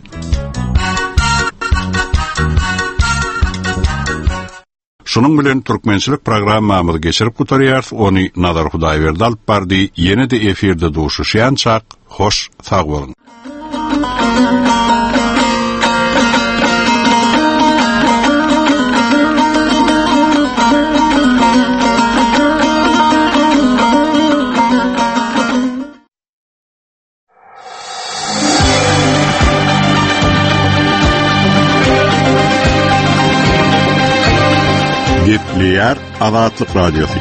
Şunun bilen türkmençilik programmamyzy geçirip gutarýar. Ony Nazar Hudaýberdi alyp bardy. Ýene de efirde duşuşýançak. Hoş sag bolun. Gepliyar Azatlyk Radiosu.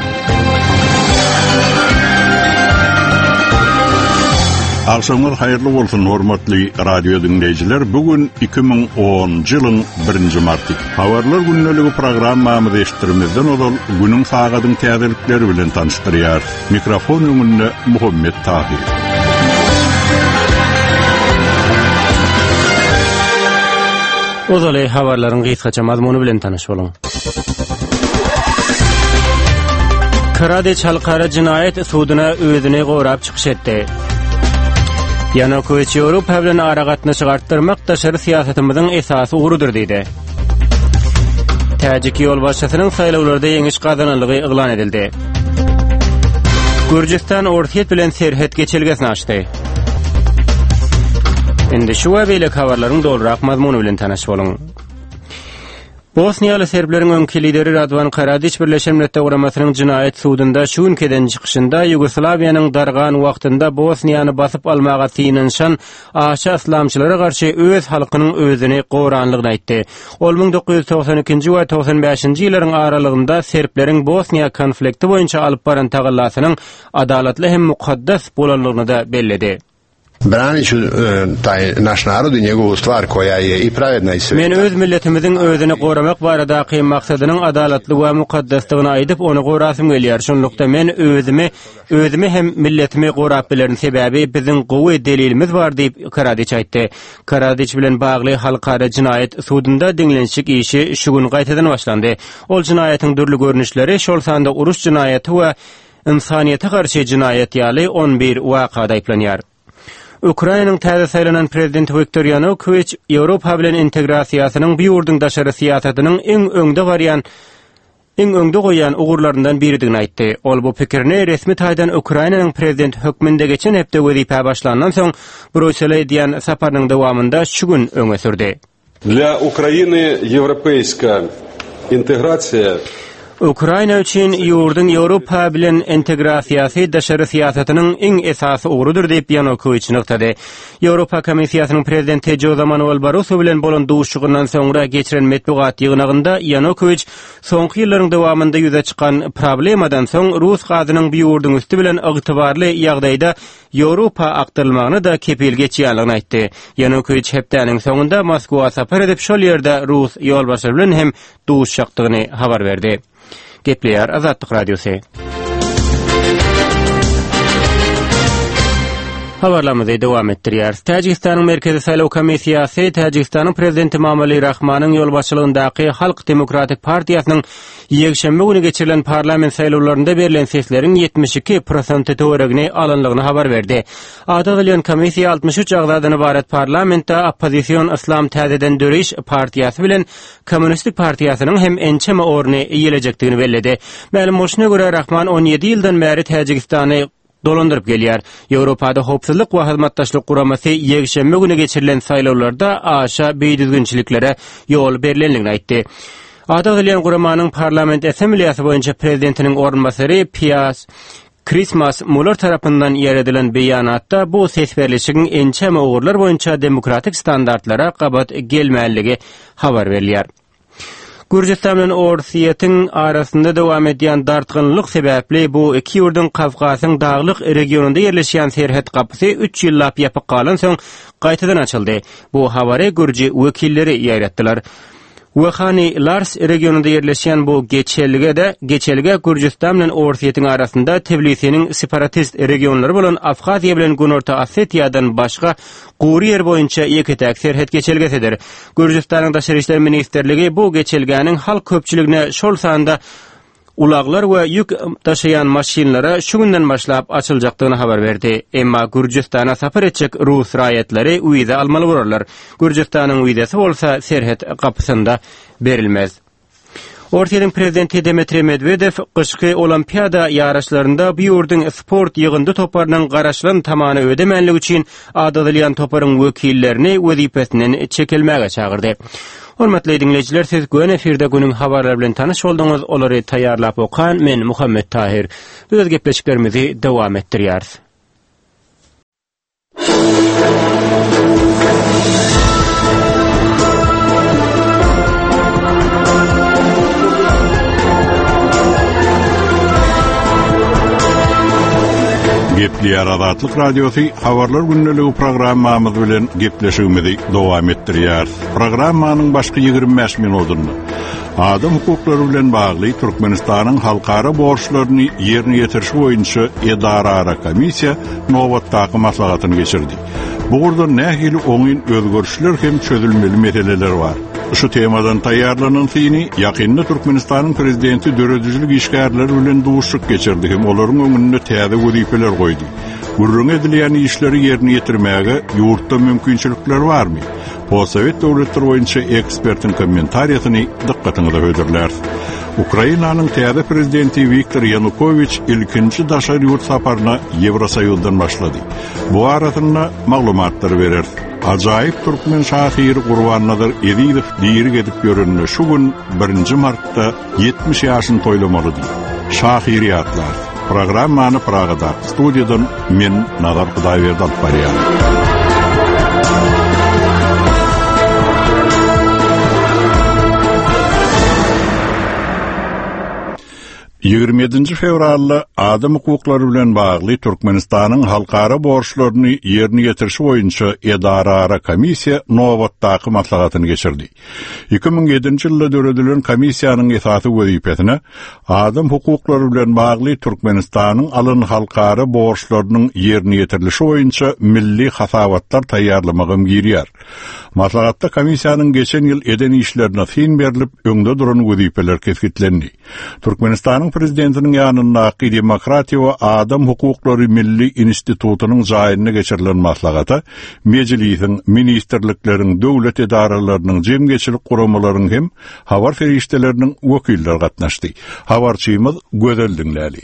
Akşamlar hayırlı bolsun hormatly radio dinleyijiler. Bugün 2010 ýylyň 1-nji marty. Habarlar günneligi programmamyzy eşitdirmezden olal günüň sagadyň täzelikleri bilen tanıştyrýar. Mikrofon öňünde Muhammed Tahir. Ozalay habarlaryň gysgaça mazmuny bilen tanış bolun. Karadeç Halkara Cinayet Sudyna özüni gorap çykyş etdi. Yanukovych Ýewropa bilen aragatnaşyk artdyrmak daşary siýasatimizin esasy ugurudur diýdi. Täjik ýol başçysynyň saýlawlarda ýeňiş gazananlygy eglan edildi. Gürjistan Ortiýet bilen serhet geçelgesini açdy. Indi şu we beýle habarlaryň dolrak mazmuny bilen tanış bolun. Bosniýaly serbleriň öňki lideri Radwan Karadiç Birleşen Milletler Guramasynyň jinayet sudunda şu ülkeden çykyşynda Ýugoslawiýanyň dargan wagtynda Bosniýany basyp almaga syňanşan aşa islamçylara garşy öz halkynyň özüni goranlygyny aýtdy. Ol 1992-nji we 95-nji ýyllaryň aralygynda serbleriň Bosniýa konflikti boýunça alyp baran tagallasynyň adalatly hem mukaddas bolanlygyny da belledi. Braniću taj naš narod i njegovu stvar koja je i pravedna i sveta. Men öz milletimiziň özüni goramak baradaky maksadynyň adalatly we mukaddastygyny aýdyp onu gorasym gelýär. Şonlukda men özümi hem milletimi gorap bilerin sebebi biziň gowy delilimiz bar diýip Karadiç aýtdy. Karadiç bilen bagly halkara jinayet sudunda diňlenşik işi şu gün gaýtadan başlandy. Ol jinayetin dürli görnüşleri şol sanda uruş jinayeti we insaniýete garşy jinayet ýaly 11 wakada aýplanýar. Ukrainanyň täze saýlanan prezidenti Viktor Yanukovych Ýewropa bilen integrasiýasynyň bir ýurdun daşary siýasatynyň iň öňde goýan ugurlaryndan biridigini aýtdy. Ol bu pikirini resmi taýdan Ukrainanyň prezident hökmünde geçen hepde wezipe başlandan soň Brüssele diýen saparynyň dowamında şu gün öňe sürdi. Для Украины европейская интеграция Ukraina üçin ýurdun Ýewropa bilen integrasiýasy daşary siýasatynyň iň esasy ugurudur diýip Yanukovych nykdady. Ýewropa Komissiýasynyň prezidenti Jose Manuel Barroso bilen bolan duşugyndan soňra geçiren metbuat ýygnagynda Yanukovych soňky ýyllaryň dowamında ýüze çykan problemadan soň Rus gazynyň bir ýurdun üstü bilen ygtybarly ýagdaýda Ýewropa aktarylmagyny da kepil geçýärligini aýtdy. Yanukovych hepdeniň soňunda Moskwa sapar edip şol ýerde Rus ýolbaşçylary bilen hem duşakdygyny habar berdi. Gepliyar Azatlyk Radiosu. Habarlarymyzy dowam etdirýär. Täjikistanyň Merkezi Saýlaw Komissiýasy Täjikistanyň prezidenti Emomali Rahmanyň ýolbaşçylygyndaky Halk Demokratik Partiýasynyň ýekşembe güni geçirilen parlament saýlawlarynda berilen sesleriň 72% töweregini alanlygyny habar berdi. Ada bilen komissiýa 63 agzadan ibaret parlamentda Opposition Islam Täzeden Döriş Partiýasy bilen Kommunistik Partiýasynyň hem ençeme orny ýelecekdigini belledi. Ma'lum bolşuna görä Rahman 17 ýyldan beri Täjikistany dolandyryp gelýär. Ýewropada howpsuzlyk we hyzmatdaşlyk guramasy ýekşembe güni geçirilen saýlawlarda aşa beýdizginçiliklere ýol berilenligini aýtdy. Ada bilen guramanyň parlament assemblyasy boýunça prezidentiniň ornbasary Piers Christmas Muller tarapyndan ýeredilen beýanatda bu sesberleşigiň ençeme ugurlar boýunça demokratik standartlara gabat gelmäligi habar berilýär. Gürjistan bilen Ortiýetiň arasynda dowam edýän dartgynlyk sebäpli bu iki ýurdun Kafkasyň daglyk regionunda ýerleşýän serhet gapysy 3 ýyllap ýapyk galan soň gaýtadan açyldy. Bu habary Gürji wekilleri ýaýratdylar. Wahani Lars regionunda yerleşen bu geçelge Gürcistan bilen Orsiýetiň arasynda Tbilisiň separatist regionlary bolan Afgaziýa bilen Günorta Osetiýadan başga gury yer boýunça ýeketäk serhet geçelgesidir. Gürcistanyň daşary işler ministerligi bu geçelgäniň halk köpçüligine şol sanda ulaglar we ýük taşıyan maşinlara şu günden başlap açyljakdygyny habar berdi. Emma Gürcistana sapar etjek Rus raýatlary uýda almaly bolurlar. Gürcistanyň uýdasy bolsa serhet gapysynda berilmez. Ortiýanyň prezidenti Dmitri Medvedev kışky olimpiada ýaraşlarynda bu ýurdun sport ýygyndy toparlarynyň garaşlan tamany ödemenligi üçin adadylyan toparyň wekillerini wezipesinden çekilmäge çagyrdy. Hormatly dinleyijiler, siz gün efirde günüň habarlary bilen tanyş bolduňyz. Olary taýýarlap okan men Muhammed Tahir. Biz gepleşiklerimizi dowam etdirýäris. Gepleýär Azatlyk radiosu habarlar günneligi programmamyz bilen gepleşigimizi dowam etdirýär. Programmanyň başky 25 minutyny adam hukuklary bilen bagly Türkmenistanyň halkara borçlaryny ýerine ýetiriş boýunça edarara komissiýa nowatdaky maslahatyny geçirdi. Bu gurda nähili oňyn özgörüşler hem çözülmeli meseleler bar. Şu temadan taýýarlanan syny ýakynda Türkmenistanyň prezidenti döredüjlik işgärleri bilen duşuk geçirdi hem olaryň öňünde täze wezipeler goýdy. Gurrun edilýän işleri ýerine ýetirmäge ýurtda mümkinçilikler barmy? Posowet döwletleri boýunça ekspertiň kommentariýasyny dikkatiňizde höýdirler. Ukrainanyň täze prezidenti Viktor Yanukovych ilkinji daşary ýurt saparyna Ýewrosoýuzdan başlady. Bu arasynda maglumatlar berer. Ajaýyp türkmen şahyry Gurbannazyr Ediýew diýerik edip görünýär. Şu gün 1 martda 70 ýaşyny toýlamalydy. Şahyriýatlar. Programmany Pragada studiýadan men Nazar Hudaýberdi alyp barýar. 27 fevralda adam hukuklary bilen bagly Türkmenistanyň halkara borçlaryny ýerine ýetirişi boýunça edarara komissiýa nowatdaky maslahatyny geçirdi. 2007-nji ýylda döredilen komissiýanyň esasy wezipesine adam hukuklary bilen bagly Türkmenistanyň alan halkara borçlarynyň ýerine ýetirilişi boýunça milli hasawatlar taýýarlamagy girýär. Maslahatda komissiýanyň geçen ýyl eden işlerine fin berilip öňde duran wezipeler keskitlendi. Türkmenistanyň prezidentiniň ýanyndaky Demokratiýa we Adam hukuklary milli institutunyň jaýyna geçirilen maslahata mejlisiň, ministrlikleriň, döwlet edaralarynyň, jemgyçilik guramalarynyň hem habar ferişteleriniň wekilleri gatnaşdy. Habarçymyz Gözel dinläli.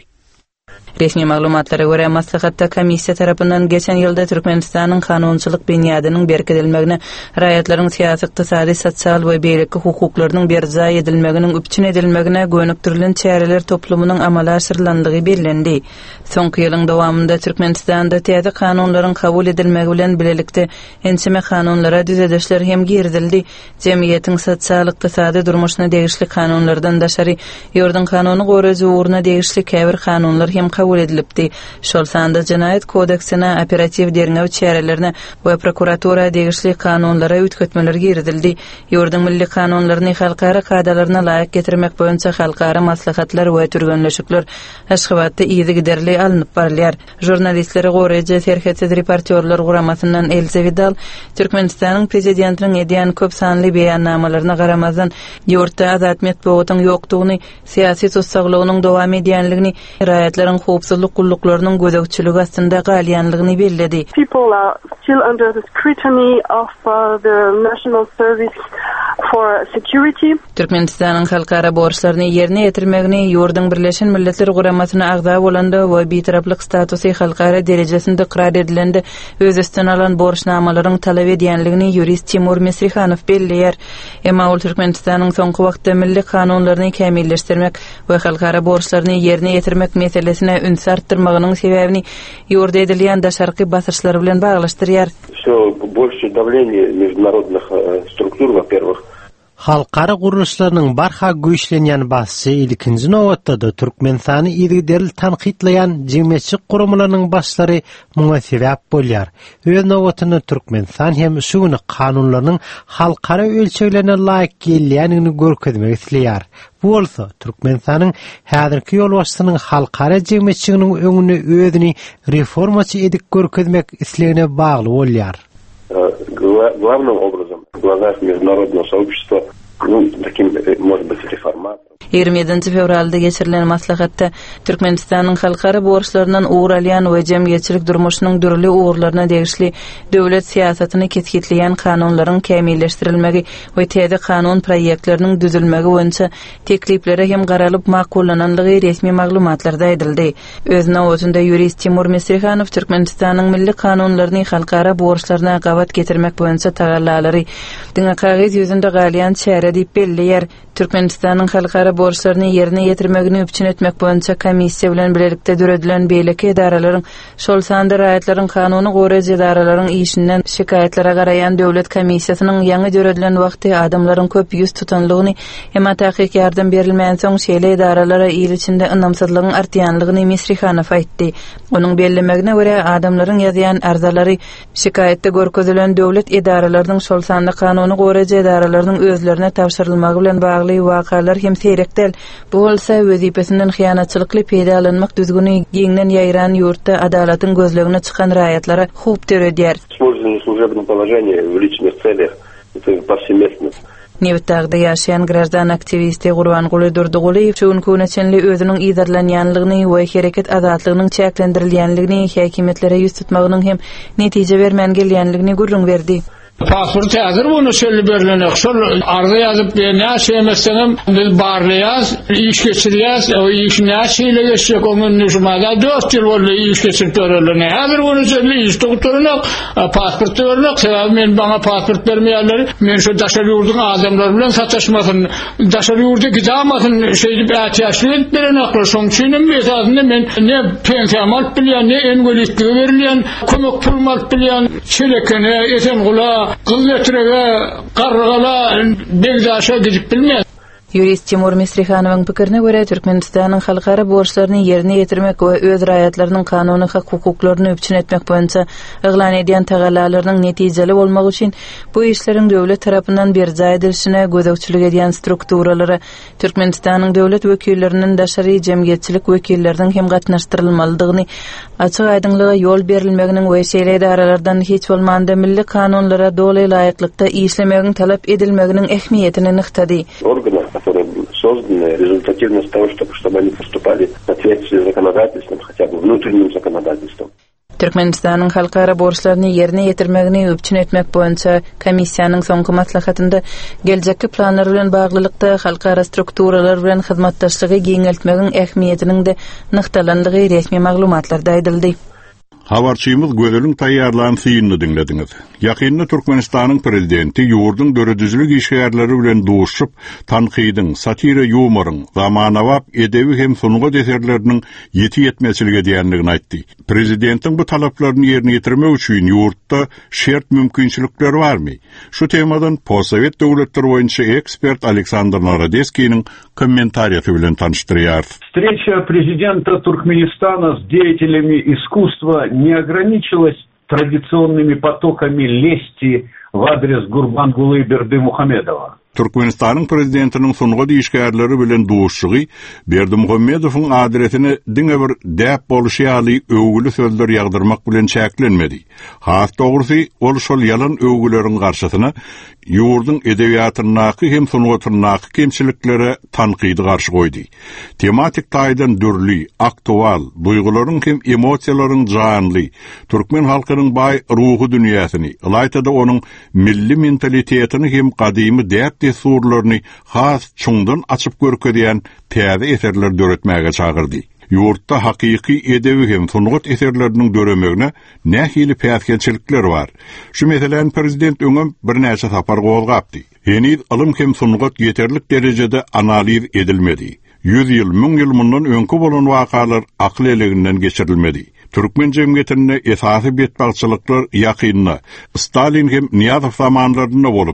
Resmi maglumatlara göre maslahatda komissiya tarapyndan geçen ýylda Türkmenistanyň kanunçylyk benýadynyň berkidilmegine, raýatlaryň syýasy, ykdysady, sosial we beýleki hukuklarynyň berja edilmeginiň üpçün edilmegine gönüktirilen çäreler toplumynyň amala aşyrlandygy bellendi. Soňky ýylyň dowamında Türkmenistanda täze kanunlaryň kabul edilmegi bilen bilelikde ençeme kanunlara düzedeşler hem girdildi. Jemgyýetiň sosial, ykdysady durmuşyna degişli kanunlardan daşary ýurdun kanuny gorazy uğruna degişli käbir kanunlar hem kabul edilipdi. Şol sanda Jinaýat kodeksine, operativ derňew çärelerine we prokuratura degişli kanunlara üýtgetmeler girdildi. Ýurdun milli kanunlaryny halkara kaýdalaryna laýyk getirmek boýunça halkara maslahatlar we türgenleşikler Aşgabatda ýygy giderli alınıp barýar. Jurnalistleri goraýjy serhetsiz reportyorlar guramasyndan Elza Vidal, Türkmenistanyň prezidentiniň edýän köp sanly beýannamalaryna garamazdan ýurtda azat metbuatyň ýokdugyny, syýasy tutsaglygynyň dowam edýänligini, raýatlaryň howpsuzlyk gulluklarının gözegçiligi aslında galyanlygyny belledi. People are still under the scrutiny of the National Service for Security. Türkmenistanyň halkara borçlaryny ýerine ýetirmegini ýurdun Birleşen Milletler Guramasyna agza bolanda we bitaraplyk statusy halkara derejesinde ikrar edilende öz üstüne alan borçnamalaryň talap edýänligini ýurist Timur Mesrihanow belleýär. Emma ol Türkmenistanyň soňky wagtda milli kanunlaryny kämilleşdirmek we halkara borçlaryny ýerine ýetirmek meselesine üns artdyrmagynyň sebäbini ýurda edilýän daşarky basyrçlar bilen baglaşdyrýar. Всё больше давление международных структур, во-первых. Halkara guruluşlarının barha güýçlenýän başçy ilkinji nowatda Türkmenistany ýerli tanqidlayan jemgyýetçilik gurumlarynyň başlary muňa sebäp bolýar. Öz nowatyny Türkmenistan hem şuny kanunlarynyň halkara ölçeglerine laýyk gelýänini görkezmek isleýär. Bu bolsa Türkmenistanyň häzirki ýolbaşçynyň halkara jemgyýetçiliginiň öňüne özüni reformaçy edip görkezmek islegine bagly bolýar. Главным образом в глазах международного сообщества, таким, может быть, реформатором. 27 fevralda geçirilen maslahatda Türkmenistanyň halkara borçlaryndan uğralyan we jemgyýetçilik durmuşynyň dürli uğurlaryna degişli döwlet siýasatyny ketgitleýän kanunlaryň kämilleşdirilmegi we täze kanun proýektleriniň düzülmegi boýunça tekliplere hem garalyp makullananlygy resmi maglumatlarda aýdyldy. Öz nowatynda ýurist Timur Mesrihanow Türkmenistanyň milli kanunlaryny halkara borçlaryna gabat getirmek boýunça tagallalary diňe kagyz ýüzünde galýan çäre diýip belliýär. Türkmenistanyň halkara borçlaryny ýerine ýetirmegini üçin etmek boýunça komissiýa bilen birlikde düredilen beýleki edaralaryň şol sanda raýatlaryň kanuny goraýjy edaralaryň işinden şikayetlere garaýan döwlet komissiýasynyň ýangy düredilen wagty adamlaryň köp ýüz tutanlygyny hem tahqiq ýardam berilmän soň şeýle edaralara ýyl içinde ynamsızlygyň artýanlygyny Mesrihanow aýtdy. Onuň bellemegine görä adamlaryň ýazýan arzalary şikayetde görkezilen döwlet edaralarynyň şol sanda kanuny goraýjy edaralarynyň özlerine tapşyrylmagy bilen bagly wakalar hem seýrekdel. Bu bolsa wezipesinden hyýanatçylykly peýdalanmak düzgüni giňden ýaýran ýurtda adalatyň gözlegine çykan raýatlara hup töredýär. Использование служебного положения в личных целях это повсеместно. Nebtagda ýaşaýan grajdan aktivisti Gurbanguly Durduguly şuň köneçenli özüniň ýazarlanýanlygyny we hereket azatlygynyň çäklendirilýänligini häkimetlere ýüz tutmagynyň hem netije bermän gelýänligini gurrun berdi. Pasport hazır bunu söyle berilen şol arda yazıp ne şeymesem biz barlayaz iş geçiriyaz o iş ne şeyle geçecek onun nüzumada 4 yıl oldu iş geçirip öyle hazır bunu söyle iş doktoruna pasport vermek sebep men bana pasport vermeyenler men şu daşarı yurdun adamlar bilen sataşmasın daşarı yurda gidamasın şeydi ihtiyaçlı beren aklı sonuçının mesajını men ne pensiyamal bilen ne engolitli verilen kömek pulmal bilen çelekene Etengula Gülletrege, Kargala, Begdaş'a gidip bilmez. Jurist Timur Mesrihanowyň pikirine görä Türkmenistanyň halkara borçlaryny ýerine ýetirmek we öz raýatlarynyň kanuny hak hukuklaryny öpçün etmek boýunça eglan edýän tagallalarynyň netijeli bolmagy üçin bu işleriň döwlet tarapyndan berja edilişine gözegçilik edýän strukturalary Türkmenistanyň döwlet wekilleriniň daşary jemgyýetçilik wekilleriniň hem gatnaşdyrylmalydygyny açyk aýdynlyga ýol berilmeginiň we şeýle edaralardan hiç bolmanda milli kanunlara doly laýyklykda işlemegiň talap edilmeginiň ähmiýetini nyktady. Которые созданы результативно с того, чтобы они поступали в соответствии с законодательством, хотя бы внутренним законодательством. Türkmenistanyň halkara borçlaryny ýerine ýetirmegini öpçün etmek boýunça komissiýanyň soňky maslahatynda geljekki planlar bilen baglylykda halkara strukturalar bilen hyzmatdaşlygy giňeltmegiň ähmiýetiniň de nyktalandygy resmi maglumatlarda aýdyldy. Habarçymyz gözüliň taýýarlan syýyny dinlediňiz. Ýakynda Türkmenistanyň prezidenti ýurdun döredüzlük işgärleri bilen duşup, tanqydyň, satira ýumoryň, zamanawap edebi hem sunugat eserleriniň ýeti ýetmeçiligi diýenligini aýtdy. Prezidentiň bu talaplaryny ýerine ýetirmek üçin ýurtda şert mümkinçilikler barmy? Şu temadan postsovet döwletleri boýunça ekspert Aleksandr Narodeskiň kommentariýasy bilen tanışdyrýar. Встреча президента Туркменистана с деятелями искусства не ограничилась традиционными потоками лести в адрес Гурбангулы Бердымухамедова. Türkmenistanyň prezidentiniň sunugat işgärleri bilen duşugy Berdimuhamedowyň adresine diňe bir däp boluşýaly öwgüli sözler ýagdyrmak bilen çäklenmedi. Has dogrusy ol şol ýalan öwgüleriň garşysyna ýurdun edebiýatynyňky hem sunugatynyňky kemçiliklere tanqydy garşy goýdy. Tematik taýdan dürli, aktual, duýgularyň hem emosiýalaryň janly, türkmen halkynyň baý ruhy dünýäsini, ýa-da onuň milli mentalitetini hem gadymy däp desurlaryny has çuňdan açyp görkezýän täze eserler döretmäge çagyrdy. Ýurtda hakyky edebi hem sunugat eserleriniň döremegine nähili päsgelçilikler bar. Şu meselen prezident öňe bir näçe tapar gowgapdy. Henüz alym hem sunugat ýeterlik derejede analiz edilmedi. 100 ýyl, 1000 ýyl mundan öňkü bolan wakalar akly eleginden geçirilmedi. Türkmen jemgyýetine esasy betbagçylyklar ýakynna Stalin hem Niýazow zamanlaryna bolupdy.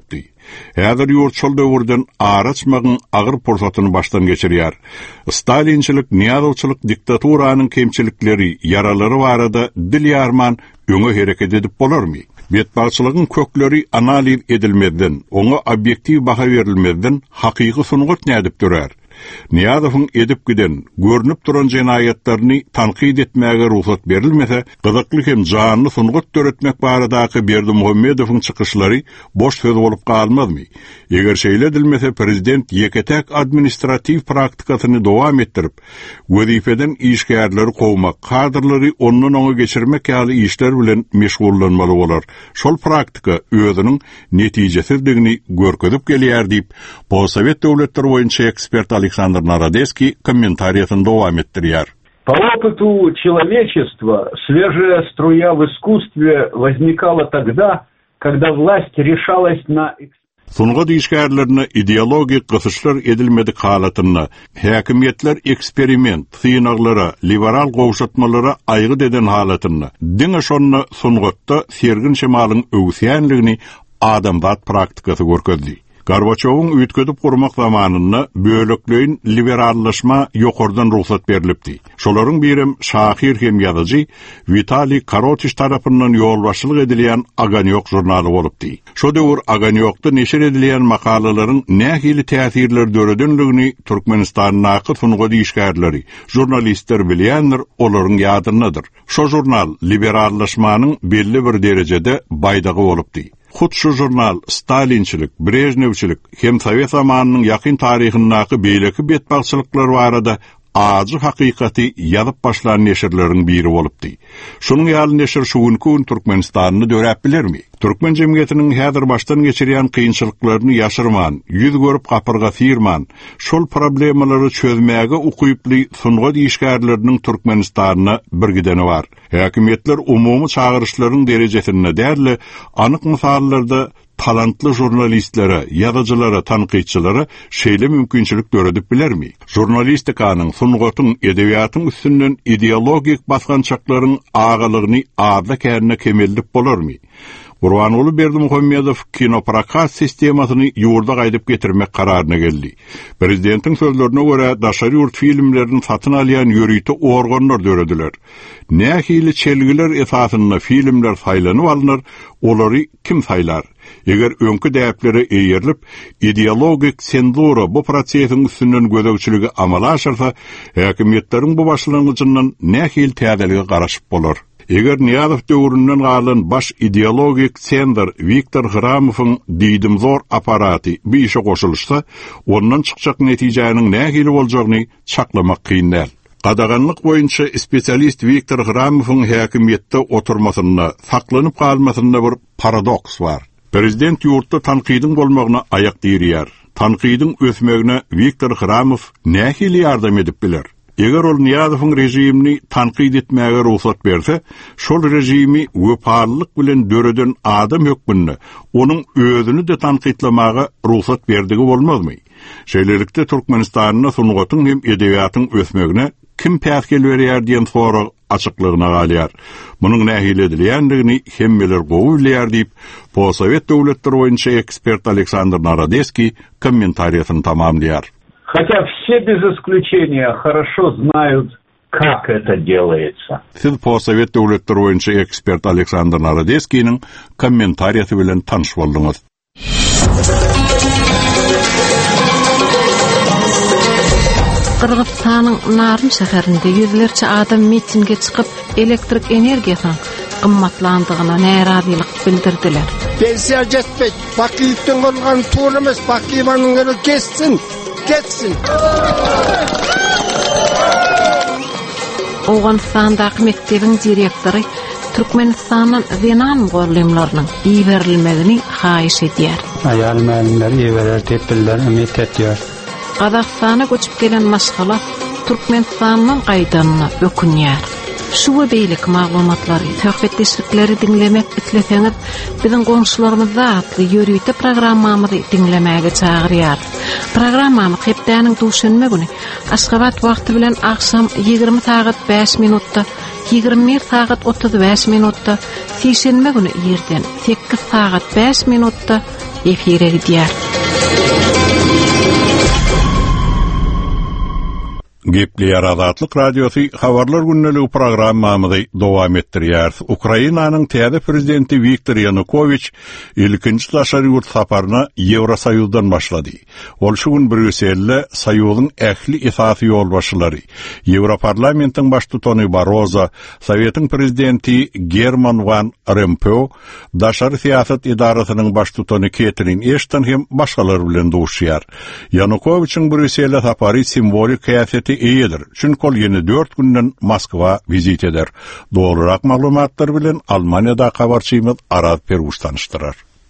Häzir ýurtçyl döwürden araçmagyn agyr pursatyny başdan geçirýär. Stalinçilik, niýazowçylyk, diktaturanyň kemçilikleri, yaralary barada dil ýarman öňe hereket edip bolarmy? Betbarçylygyň kökleri analiz edilmeden, oňa objektiv baha berilmeden hakyky sunugat nädip durar. Niýazowyň edip giden, görünüp duran jenaýatlaryny tanqid etmäge ruhsat berilmese, gyzykly hem janyny sunugat töretmek baradaky Berdimuhammedowyň çykyşlary boş söz bolup galmazmy? Eger şeýle edilmese, prezident ýeketek administrativ praktikasyny dowam etdirip, wezifeden işgärleri gowmak, kadrlary ondan oňa geçirmek ýaly işler bilen meşgullanmaly bolar. Şol praktika özüniň netijesizdigini görkezip gelýär diýip, Possovet döwletleri boýunça ekspert Александр Народецкий комментариясын дowam ettirýär. По опыту человечества, свежая струя в искусстве возникала тогда, когда власть решалась на... Sungat işgärlerini ideologik gysışlar edilmedik halatyny, häkimetler eksperiment, synaglara, liberal gowşatmalara aýgy deden halatyny, diňe şonu sungatda sergin şemalyň öwsänligini adambat praktikasy görkezdi. Gorbaçowyň üýtgedip gurmak zamanyny bölekleýin liberallaşma ýokardan ruhsat berilipdi. Şolaryň birim şahir hem ýazyjy Vitaliy Karotiş tarapyndan ýolbaşçylyk edilýän Aganyok jurnaly bolupdy. Şo döwür Aganyokda neşir edilýän makalalaryň nähili täsirler döredenligini Türkmenistanyň naky sunugat işgärleri, jurnalistler bilýändir, olaryň ýadyndadyr. Şo jurnal liberallaşmanyň belli bir derejede baýdagy bolupdy. Hut şu jurnal Stalinçilik, Brejnevçilik hem Sovet zamanynyň ýakyn taryhynyňky beýleki betbarçylyklar barada ajy hakykaty ýazyp başlan neşirleriň biri bolupdy. Şunuň ýaly neşir şuňky Türkmenistanyny döräp bilermi? Türkmen jemgyýetiniň häzir başdan geçirýän kynçylyklaryny ýaşyrman, ýüz görüp gapyrga syrman, şol problemalary çözmäge ukyply sunugat işgärleriniň Türkmenistanyna birgideni bar. Häkimetler umumy çağırışlaryň derejesinde därli anyk misallarda talantly jurnalistlere, ýazyjylara, tanqidçilara şeýle mümkinçilik döredip bilermi? Jurnalistikaның, sunugatyň, edebiýatyň üstünden ideologik basgançaklaryň agalygyny adla kärine kemellip bolarmy? Gurbanuly Berdimuhammedow kinoprokat sistemasyny ýurda gaýdyp getirmek kararyna geldi. Prezidentiň sözlerine görä, daşary ýurt filmlerini satyn alýan ýörüýte organlar dörediler. Nähili çelgiler esasynda filmler saýlanyp alynır, olary kim saýlar? Eger öňkü däpleri eýerilip, ideologik senzura bu prosesiň üstünden gözegçiligi amala aşyrsa, häkimetleriň bu başlangyjyndan nähili täzelige garaşyp bolar. Eger Niýazow döwründen galan baş ideologik sender Viktor Hramowyň diýdim zor aparaty bir işe goşulsa, ondan çykjak netijäniň nähili boljagyny çaklamak kyndyr. Qadaganlyk boýunça spesialist Viktor Hramowyň häkimetde oturmasyna, saklanyp galmasyna bir paradoks bar. Prezident ýurtda tanqidin bolmagyna aýak dirýär. Tanqidin ösmegine Viktor Hramow nähili ýardam edip biler. Eger ol Niýazowyň rejimini tanqid etmäge ruhsat berse, şol rejimi weparlyk bilen döreden adam hökmünde, onuň özüni de tanqidlamaga ruhsat berdigi bolmazmy? Şeýlelikde Türkmenistanyna sunugatyň hem edebiýatyň ösmegine kim päskel berýär diýen sorak açyklygyna galýar. Munyň nähili edilýändigini hemmeler gowy bilýär diýip, Possovet döwletleri boýunça ekspert Александр Народецкий kommentariýasyny tamamlaýar. Хотя все без исключения хорошо знают, как это делается. Siz Possovet döwletleri boýunça ekspert Александр Народецкийниň kommentariýasy bilen tanyş boldyňyz. Kırgızstanyň Naryn şäherinde ýüzlerçe adam mitinge çykyp elektrik energiýasynyň gymmatlandygyna närazylyk bildirdiler. Pensiya jetmek, fakirlikden gorgan toğru emes, fakirmanyň geri kessin. Awganistandaky mektebiň direktory Türkmenistanyň Zenan gorlymlarynyň iýberilmegini haýyş edýär. Aýal mälimler iýberer diýip bilýär, ümit etýär. Qazaqstana göçüp gelen maşgala Türkmenistanyň gaýdanyna ökünýär. Şu we beýlik maglumatlary, töhfetleşikleri dinlemek isleseňiz, biziň goňşularymyzda atly ýörüýte programmamyzy dinlemäge çagyrýar. Programmamy hepdäniň duşanma güni Aşgabat wagty bilen akşam 20 saat 5 minutda, 21 saat 35 minutda, şeýşenme güni ýerden 8 saat 5 minutda, efire gidýär. Gepli Azatlyk Radiosu habarlar günneligi programmamyzy dowam etdirýär. Ukrainanyň täze prezidenti Viktor Yanukovych ilkinji daşary ýurt saparyna Ýewrosoýuzdan başlady. Ol şu gün Brüsselde Soýuzyň ähli esasy ýolbaşçylary, Ýewroparlamentiň baş tutany Barroso, Sowetiň prezidenti German van Rompuy, daşary siýasat idarasynyň baş tutany Catherine Ashton hem başgalar bilen duşýar. Yanukovyçyň Brüsselde sapary simbolik käseti eýedir. Çünki ol ýene 4 günden Moskwa vizit eder. Dogrurak maglumatlar bilen Almaniýada habarçymyz Araz Perwuş tanıştyrar.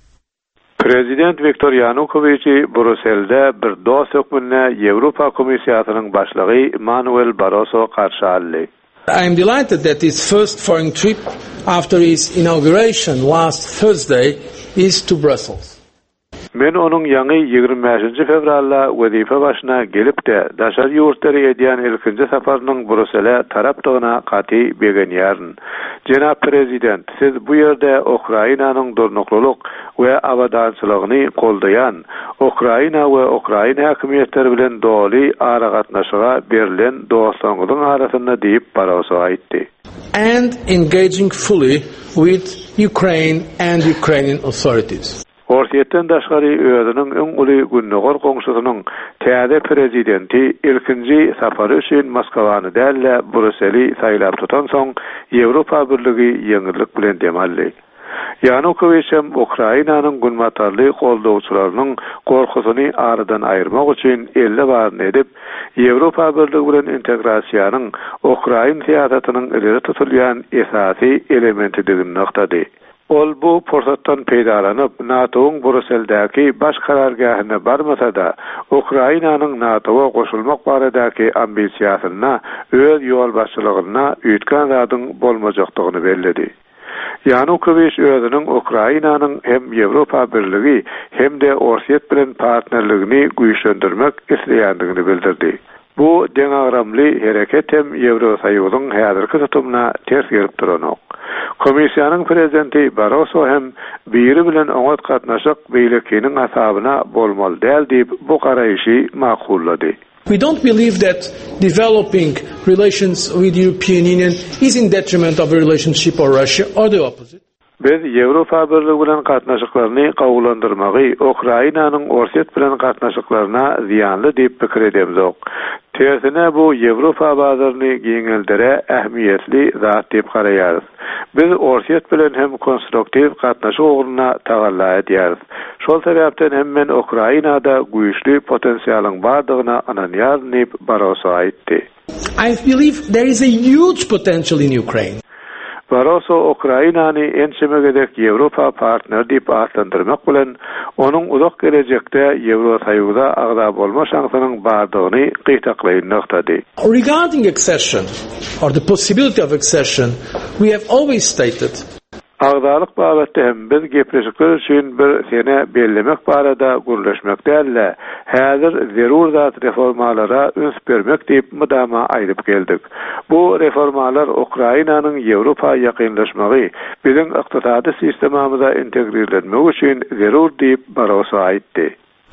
Prezident Viktor Yanukovych Brüsselde bir dost hökmüne Ýewropa Komissiýasynyň başlygy Manuel Barroso karşı aldy. I am delighted that his first foreign trip after his inauguration last Thursday is to Brussels. Men onun ýangy 25-nji fevralda wezife başyna gelip de daşary ýurtlara edýän ilkinji saparynyň Brüssele tarapdygyna gaty begenýärn. Jenap prezident, siz bu ýerde Ukrainanyň durnuklylyk we awadançylygyny goldaýan, Ukraina we Ukraina häkimetleri bilen doly ara gatnaşyga berilen dostlugyň arasynda diýip Barroso aýtdy. And engaging fully with Ukraine and Ukrainian authorities. Orsiýetden daşgary özüniň öň uly günnägor goňşusynyň täze prezidenti ilkinji sapary üçin Moskwany dälle Brüsseli saýlap tutan soň Ýewropa Birligi ýeňirlik bilen demaldy. Yanukovych Ukrainanyň günmatarly goldawçylarynyň gorkusyny aradan aýyrmak üçin elle baryn edip, Ýewropa Birligi bilen integrasiýanyň Ukraina siýasatynyň ileri tutulýan esasy elementidigini noktady. Ol bu pursatdan peýdalanyp NATO'nun Brüsseldäki baş karargahyna barmasa-da Ukrainanyň NATO'ga goşulmak baradaky ambisiýasyna öz ýolbaşçylygyna üýtgen zadyň bolmajakdygyny bellädi. Yanukovych özüniň Ukrainanyň hem Ýewropa Birligi hem de Orsiýet bilen partnerligini güýçlendirmek isleýändigini bildirdi. Bu deňagramly hereket hem Ýewrosoýuzyň häzirki tutumuna ters gelip duranok. Komissiýanyň prezidenti Barroso hem biri bilen oňat gatnaşyk beýlekiniň asabyna bolmaly däl diýip bu garaýşy makullady. We don't believe that developing relations with the European Union is in detriment of a relationship or Russia or the opposite. Biz Ýewropa Birligi bilen gatnaşyklaryny gowulandyrmagy Ukrainanyň Orsiýet bilen gatnaşyklaryna ziýanly diýip pikir edemzok. Tersine bu Ýewropa bazaryny giňeldire ähmiýetli zat diýip garaýarys. Biz Orsiýet bilen hem konstruktiv gatnaşyk ugruna tagalla edýäris. Şol sebäpden hem men Ukrainada güýçli potensiýalyň bardygyna ananýar diýip Barroso aýtdy. I believe there is a huge potential in Ukraine. Barroso Ukrainany ençemegedek Ýewropa partner diýip atlandyrmak bilen onuň uzak gelecekde Ýewrosoýuzda agda bolma şansynyň bardygyny gytaklaýan noktady. Regarding accession or the possibility of accession, we have always stated Agdalyk babatda hem biz gepreşikler üçin bir sene bellemek barada gürleşmek dälle, häzir zerur zat reformalara öns bermek diýip mydama aýdyp geldik. Bu reformalar Ukrainanyň Ýewropa ýakynlaşmagy, biziň ykdysady sistemamyza integrirlenmek üçin zerur diýip Barroso aýtdy.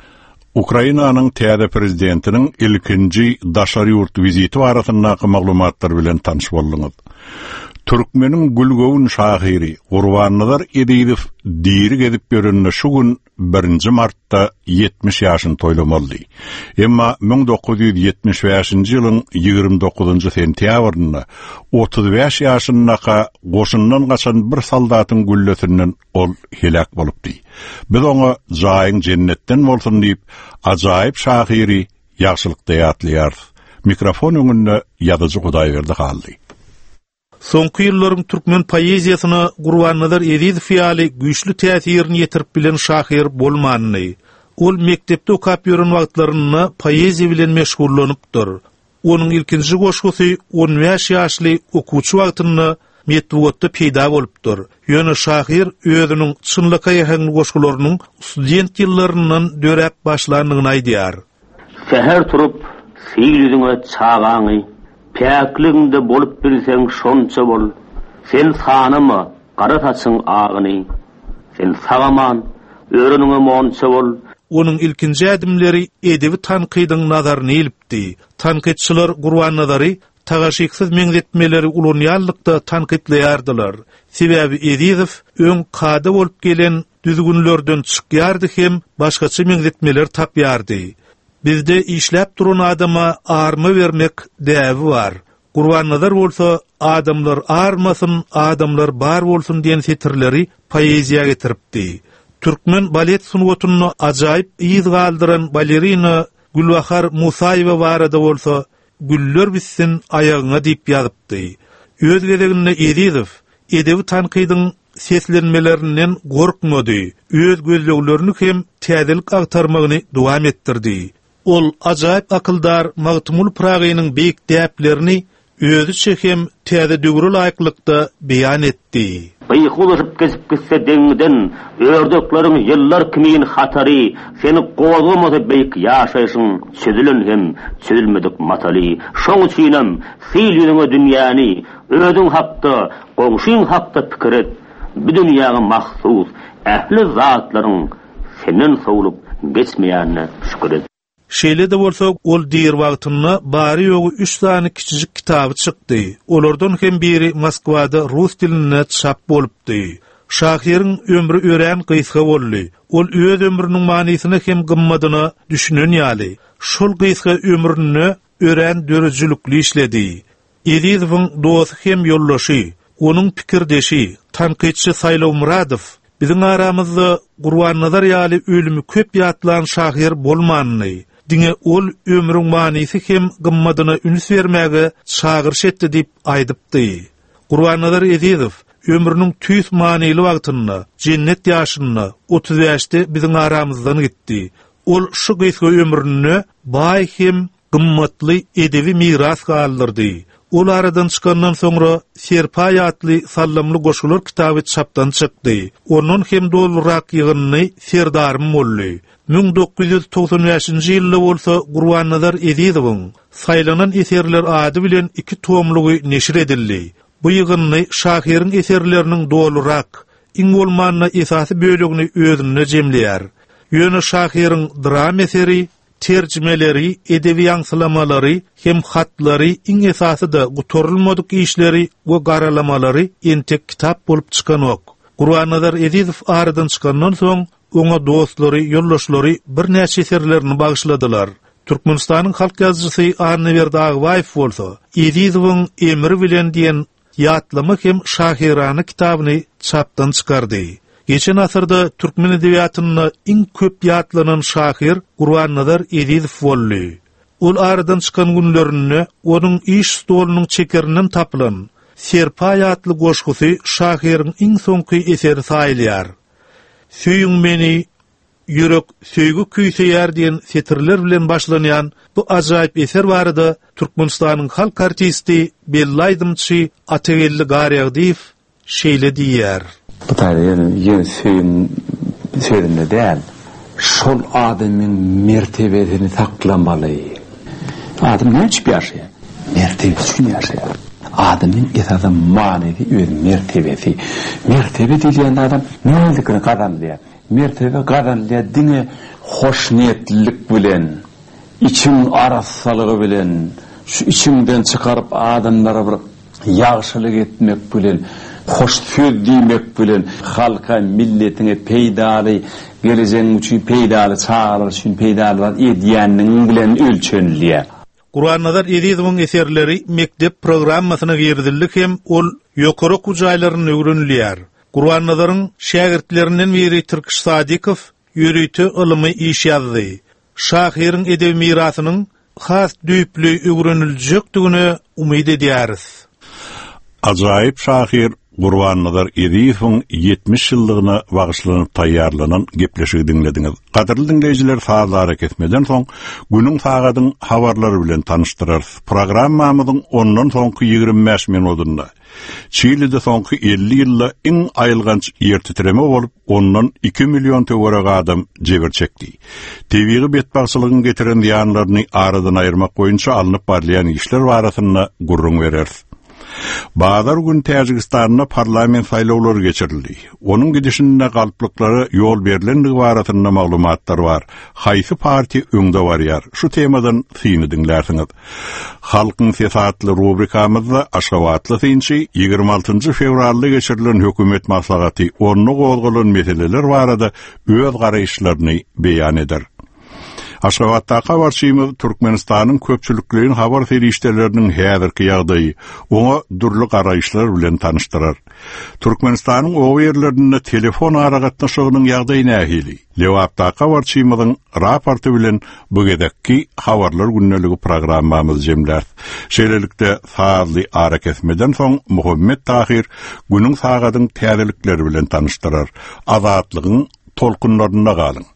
Ukrainanyň täze prezidentiniň ilkinji daşary ýurt viziti barasyndaky maglumatlar bilen tanyş boldyňyz. Türkmeniň gülgowun şahyry Gurbannazar Ediýew diri gezip görünne şu gün 1 martda 70 ýaşyny toýlamaly. Emma 1975-nji ýylyň 29-njy sentýabrynda 35 ýaşyndaky goşundan gaçan bir soldatyň güllesinden ol helak bolupdy. Biz oňa jaýyň jennetden bolsun diýip ajaýyp şahyry ýaşylykda ýatlýar. Mikrofon öňünde ýazyjy Hudaýberdi galdy. Soňky ýyllaryň türkmen poeziýasyna Gurbannazar Ediýew ýaly güýçli täsirini ýetirip bilen şahyr bolmanyny. Ol mektepde okap ýören wagtlaryny poeziýa bilen meşgullanypdyr. Onuň ilkinji goşgusy 15 ýaşly okuwçy wagtyny Medwotda peýda bolupdyr. Ýöne şahyr özüniň çynlyka ýahan goşgularynyň student ýyllaryndan dörep başlandygyny aýdýar. Seher turup seýlüdüňe çağaňy Päkliginde bolup bilseň şonça bol. Sen sanama, gara saçyň agyny. Sen sagaman, öğrenüňe monça bol. Onun ilkinji adimleri edebi tanqidin nazaryny ilipdi. Tanqidçiler Gurban Nazary tagaşyksız meňzetmeleri ulanyalykda tanqidleýärdiler. Sebäbi Edizow öň qada bolup gelen düzgünlerden çykýardy hem başgaça meňzetmeler tapýardy. Bizde işläp duran adama arma vermek däbi bar. Gurban Nazar bolsa adamlar armasyn, adamlar bar bolsun diýen setirleri poeziýa getiripdi. Türkmen balet sunuwatyny ajaýyp ýyz galdyran balerina Gülbahar Musaýewa barada bolsa güller bitsin ayagyna diýip ýazypdy. Öz gezeginde Edizow edebi tanqidin seslenmelerinden gorkmady. Öz gözleglerini hem täzelik agtarmagyny dowam etdirdi. Ol ajaýyp akyldar Magtumul Pragynyň beýik däplerini özüçe hem täze döwre laýyklykda beýan etdi. Bıyıklıp kesip gitse deňden ördöklerin yıllar kimin hatary seni gowlamasa beýik ýaşaýsyň çözülen hem çözülmedik mataly şoň üçinem fiil ýüzüňe dünýäni özüň hakda goňşyň hakda pikir et bu dünýäge mahsus ähli zatlaryň senden sowlup geçmeýänine şükür et. Şeýle de bolsa ol diýer wagtyny bary ýogy 3 tane kiçijik kitaby çykdy. Olardan hem biri Moskwada rus diline çap bolupdy. Şahyryň ömrü ören gysga boldy. Ol öz ömrüniň manysyny hem gymmadyny düşünen ýaly. Şol gysga ömrüni ören dörejlükli işledi. Edizowyň dosty hem ýollaşy, onuň pikirdeşi, tanqidçi Saýlaw Muradow biziň aramyzda Gurban Nazar ýaly ölümi köp ýatlan şahyr bolmanyny, diňe ol ömrüň manysy hem gymmadyna üns bermäge çagyrş etdi diýip aýdypdy. Gurban Nazar Edizow ömrüniň tüýs manyly wagtyny, jennet ýaşyny 30 ýaşda biziň aramyzdan gitdi. Ol şu gysga ömrüni baý hem gymmatly edebi miras galdyrdy. Ol aradan çykandan soňra Serpa ýatly sallamly goşular kitaby çapdan çykdy. Onun hem dolrak ýygyny serdarym boldy. 1995-nji ýylda bolsa Gurban Nazar Edizowyň saýlanan eserler ady bilen 2 tomlugy neşir edildi. Bu ýygyny şahyryň eserleriniň dolrak, iň bolmanyna esasy bölegini özüne jemleýär. Ýöne şahyryň dram eseri, terjmeleri, edebi ýaňsylamalary hem hatlary iň esasy da gutorulmadyk işleri we garalamary entek kitap bolup çykan ok. Gurban Nazar Edizow aradan çykandan soň oňa dostlary, ýoldaşlary bir näçe eserlerini bagyşladylar. Türkmenistanyň halk ýazgysy Arnewer Dagbaýew bolsa, Edizowyň emri bilen diýen ýatlama hem şahyrany kitabyny çapdan çykardy. Geçen asırda Türkmen edebiýatyny iň köp ýatlanan şahyr Gurban Nazar Edizow boldy. Ol aradan çykan günlerini onuň iş stolunyň çekerinden tapylan Serpa ýatly goşgusy şahyryň iň soňky eseri saýlýar. Söýüň meni, ýürek söýgü küýseýär diýen setirler bilen başlanýan bu ajaýyp eser barada Türkmenistanyň halk artisti Bellaýdymçy Atagelli Garyagdiýew şeýle diýär. Bu da ýene söýdümde däl. Şol adamyň mertebesini saklamaly. Adam näçe ýaşaýar? Mertebe üçin ýaşaýar. Adamyň esasy manyny öz mertebesi. Mertebe diýen adam nälikini gazanlaýar? Mertebe gazanlaýar diňe hoşniyetlik bilen, içiň arassalygy bilen, şu içiňden çykaryp adamlara bir ýagşylyk etmek bilen, hoş söz diýmek bilen, halka, milletine peýdaly, geleceğin üçin peýdaly, çağırır üçin peýdaly edýänniň bilen ölçenilýär. Gurban Nazar Edizowyň eserleri mektep programmasyna girdildik hem ol ýokary kujaýlaryny öwrenilýär. Gurban Nazaryň şägirtlerinden biri Türkiş Sadykow ýürüýti ulumy iş ýazdy. Şahyryň edebi mirasynyň has düýpli öwrenilýekdigine umyd edýäris. Ajaýyp şahyr Gurban Nazar Edizowyň 70 ýyllygyna bagyşlanyp taýýarlanan gepleşigi dinlediňiz. Gaderly dinleýijiler, sazara kesmeden soň günüň sagadyň habarlary bilen tanışdyrar. Programmamyzyň ondan soňky 25 minutynda Çilide soňky 50 ýylda iň aýylganç ýertitreme bolup, ondan 2 million töwerek adam jeber çekdi. Tebiği betbaşçylygyny getiren ýanlaryny aradan aýyrmak boýunça alınıp barlayan işler barasyna gurrun berer. Bazar gün Täjikistanyna parlament saýlawlary geçirildi. Onun gidişinde galyplyklary yol berilenligi baratynda maglumatlar var. Haýsy parti öňde barýar? Şu temadan syny dinlersiňiz. Halkyň siyasatly rubrikamyzda Aşgabatly synçy 26 fevralda geçirilen hökümet maslahaty onu gowgalan meseleler barada öz garaýşlaryny beýan eder. Aşgabatda habarçymyz Türkmenistanyň köpçülikliğin habar feriştelerinin häzirki ýagdaýy, oňa durly garaýşlar bilen tanıştyrar. Türkmenistanyň o ýerlerinde telefon aragatnaşygynyň ýagdaýy nähili. Lewapda habarçymyzyň raporty bilen bu gedekki habarlar günneligi programmamyz jemler. Şeýlelikde saatly ara kesmeden soň Muhammed Tahir günüň sagadyň täzelikleri bilen tanıştyrar. Azatlygyň tolkunlaryna galyň.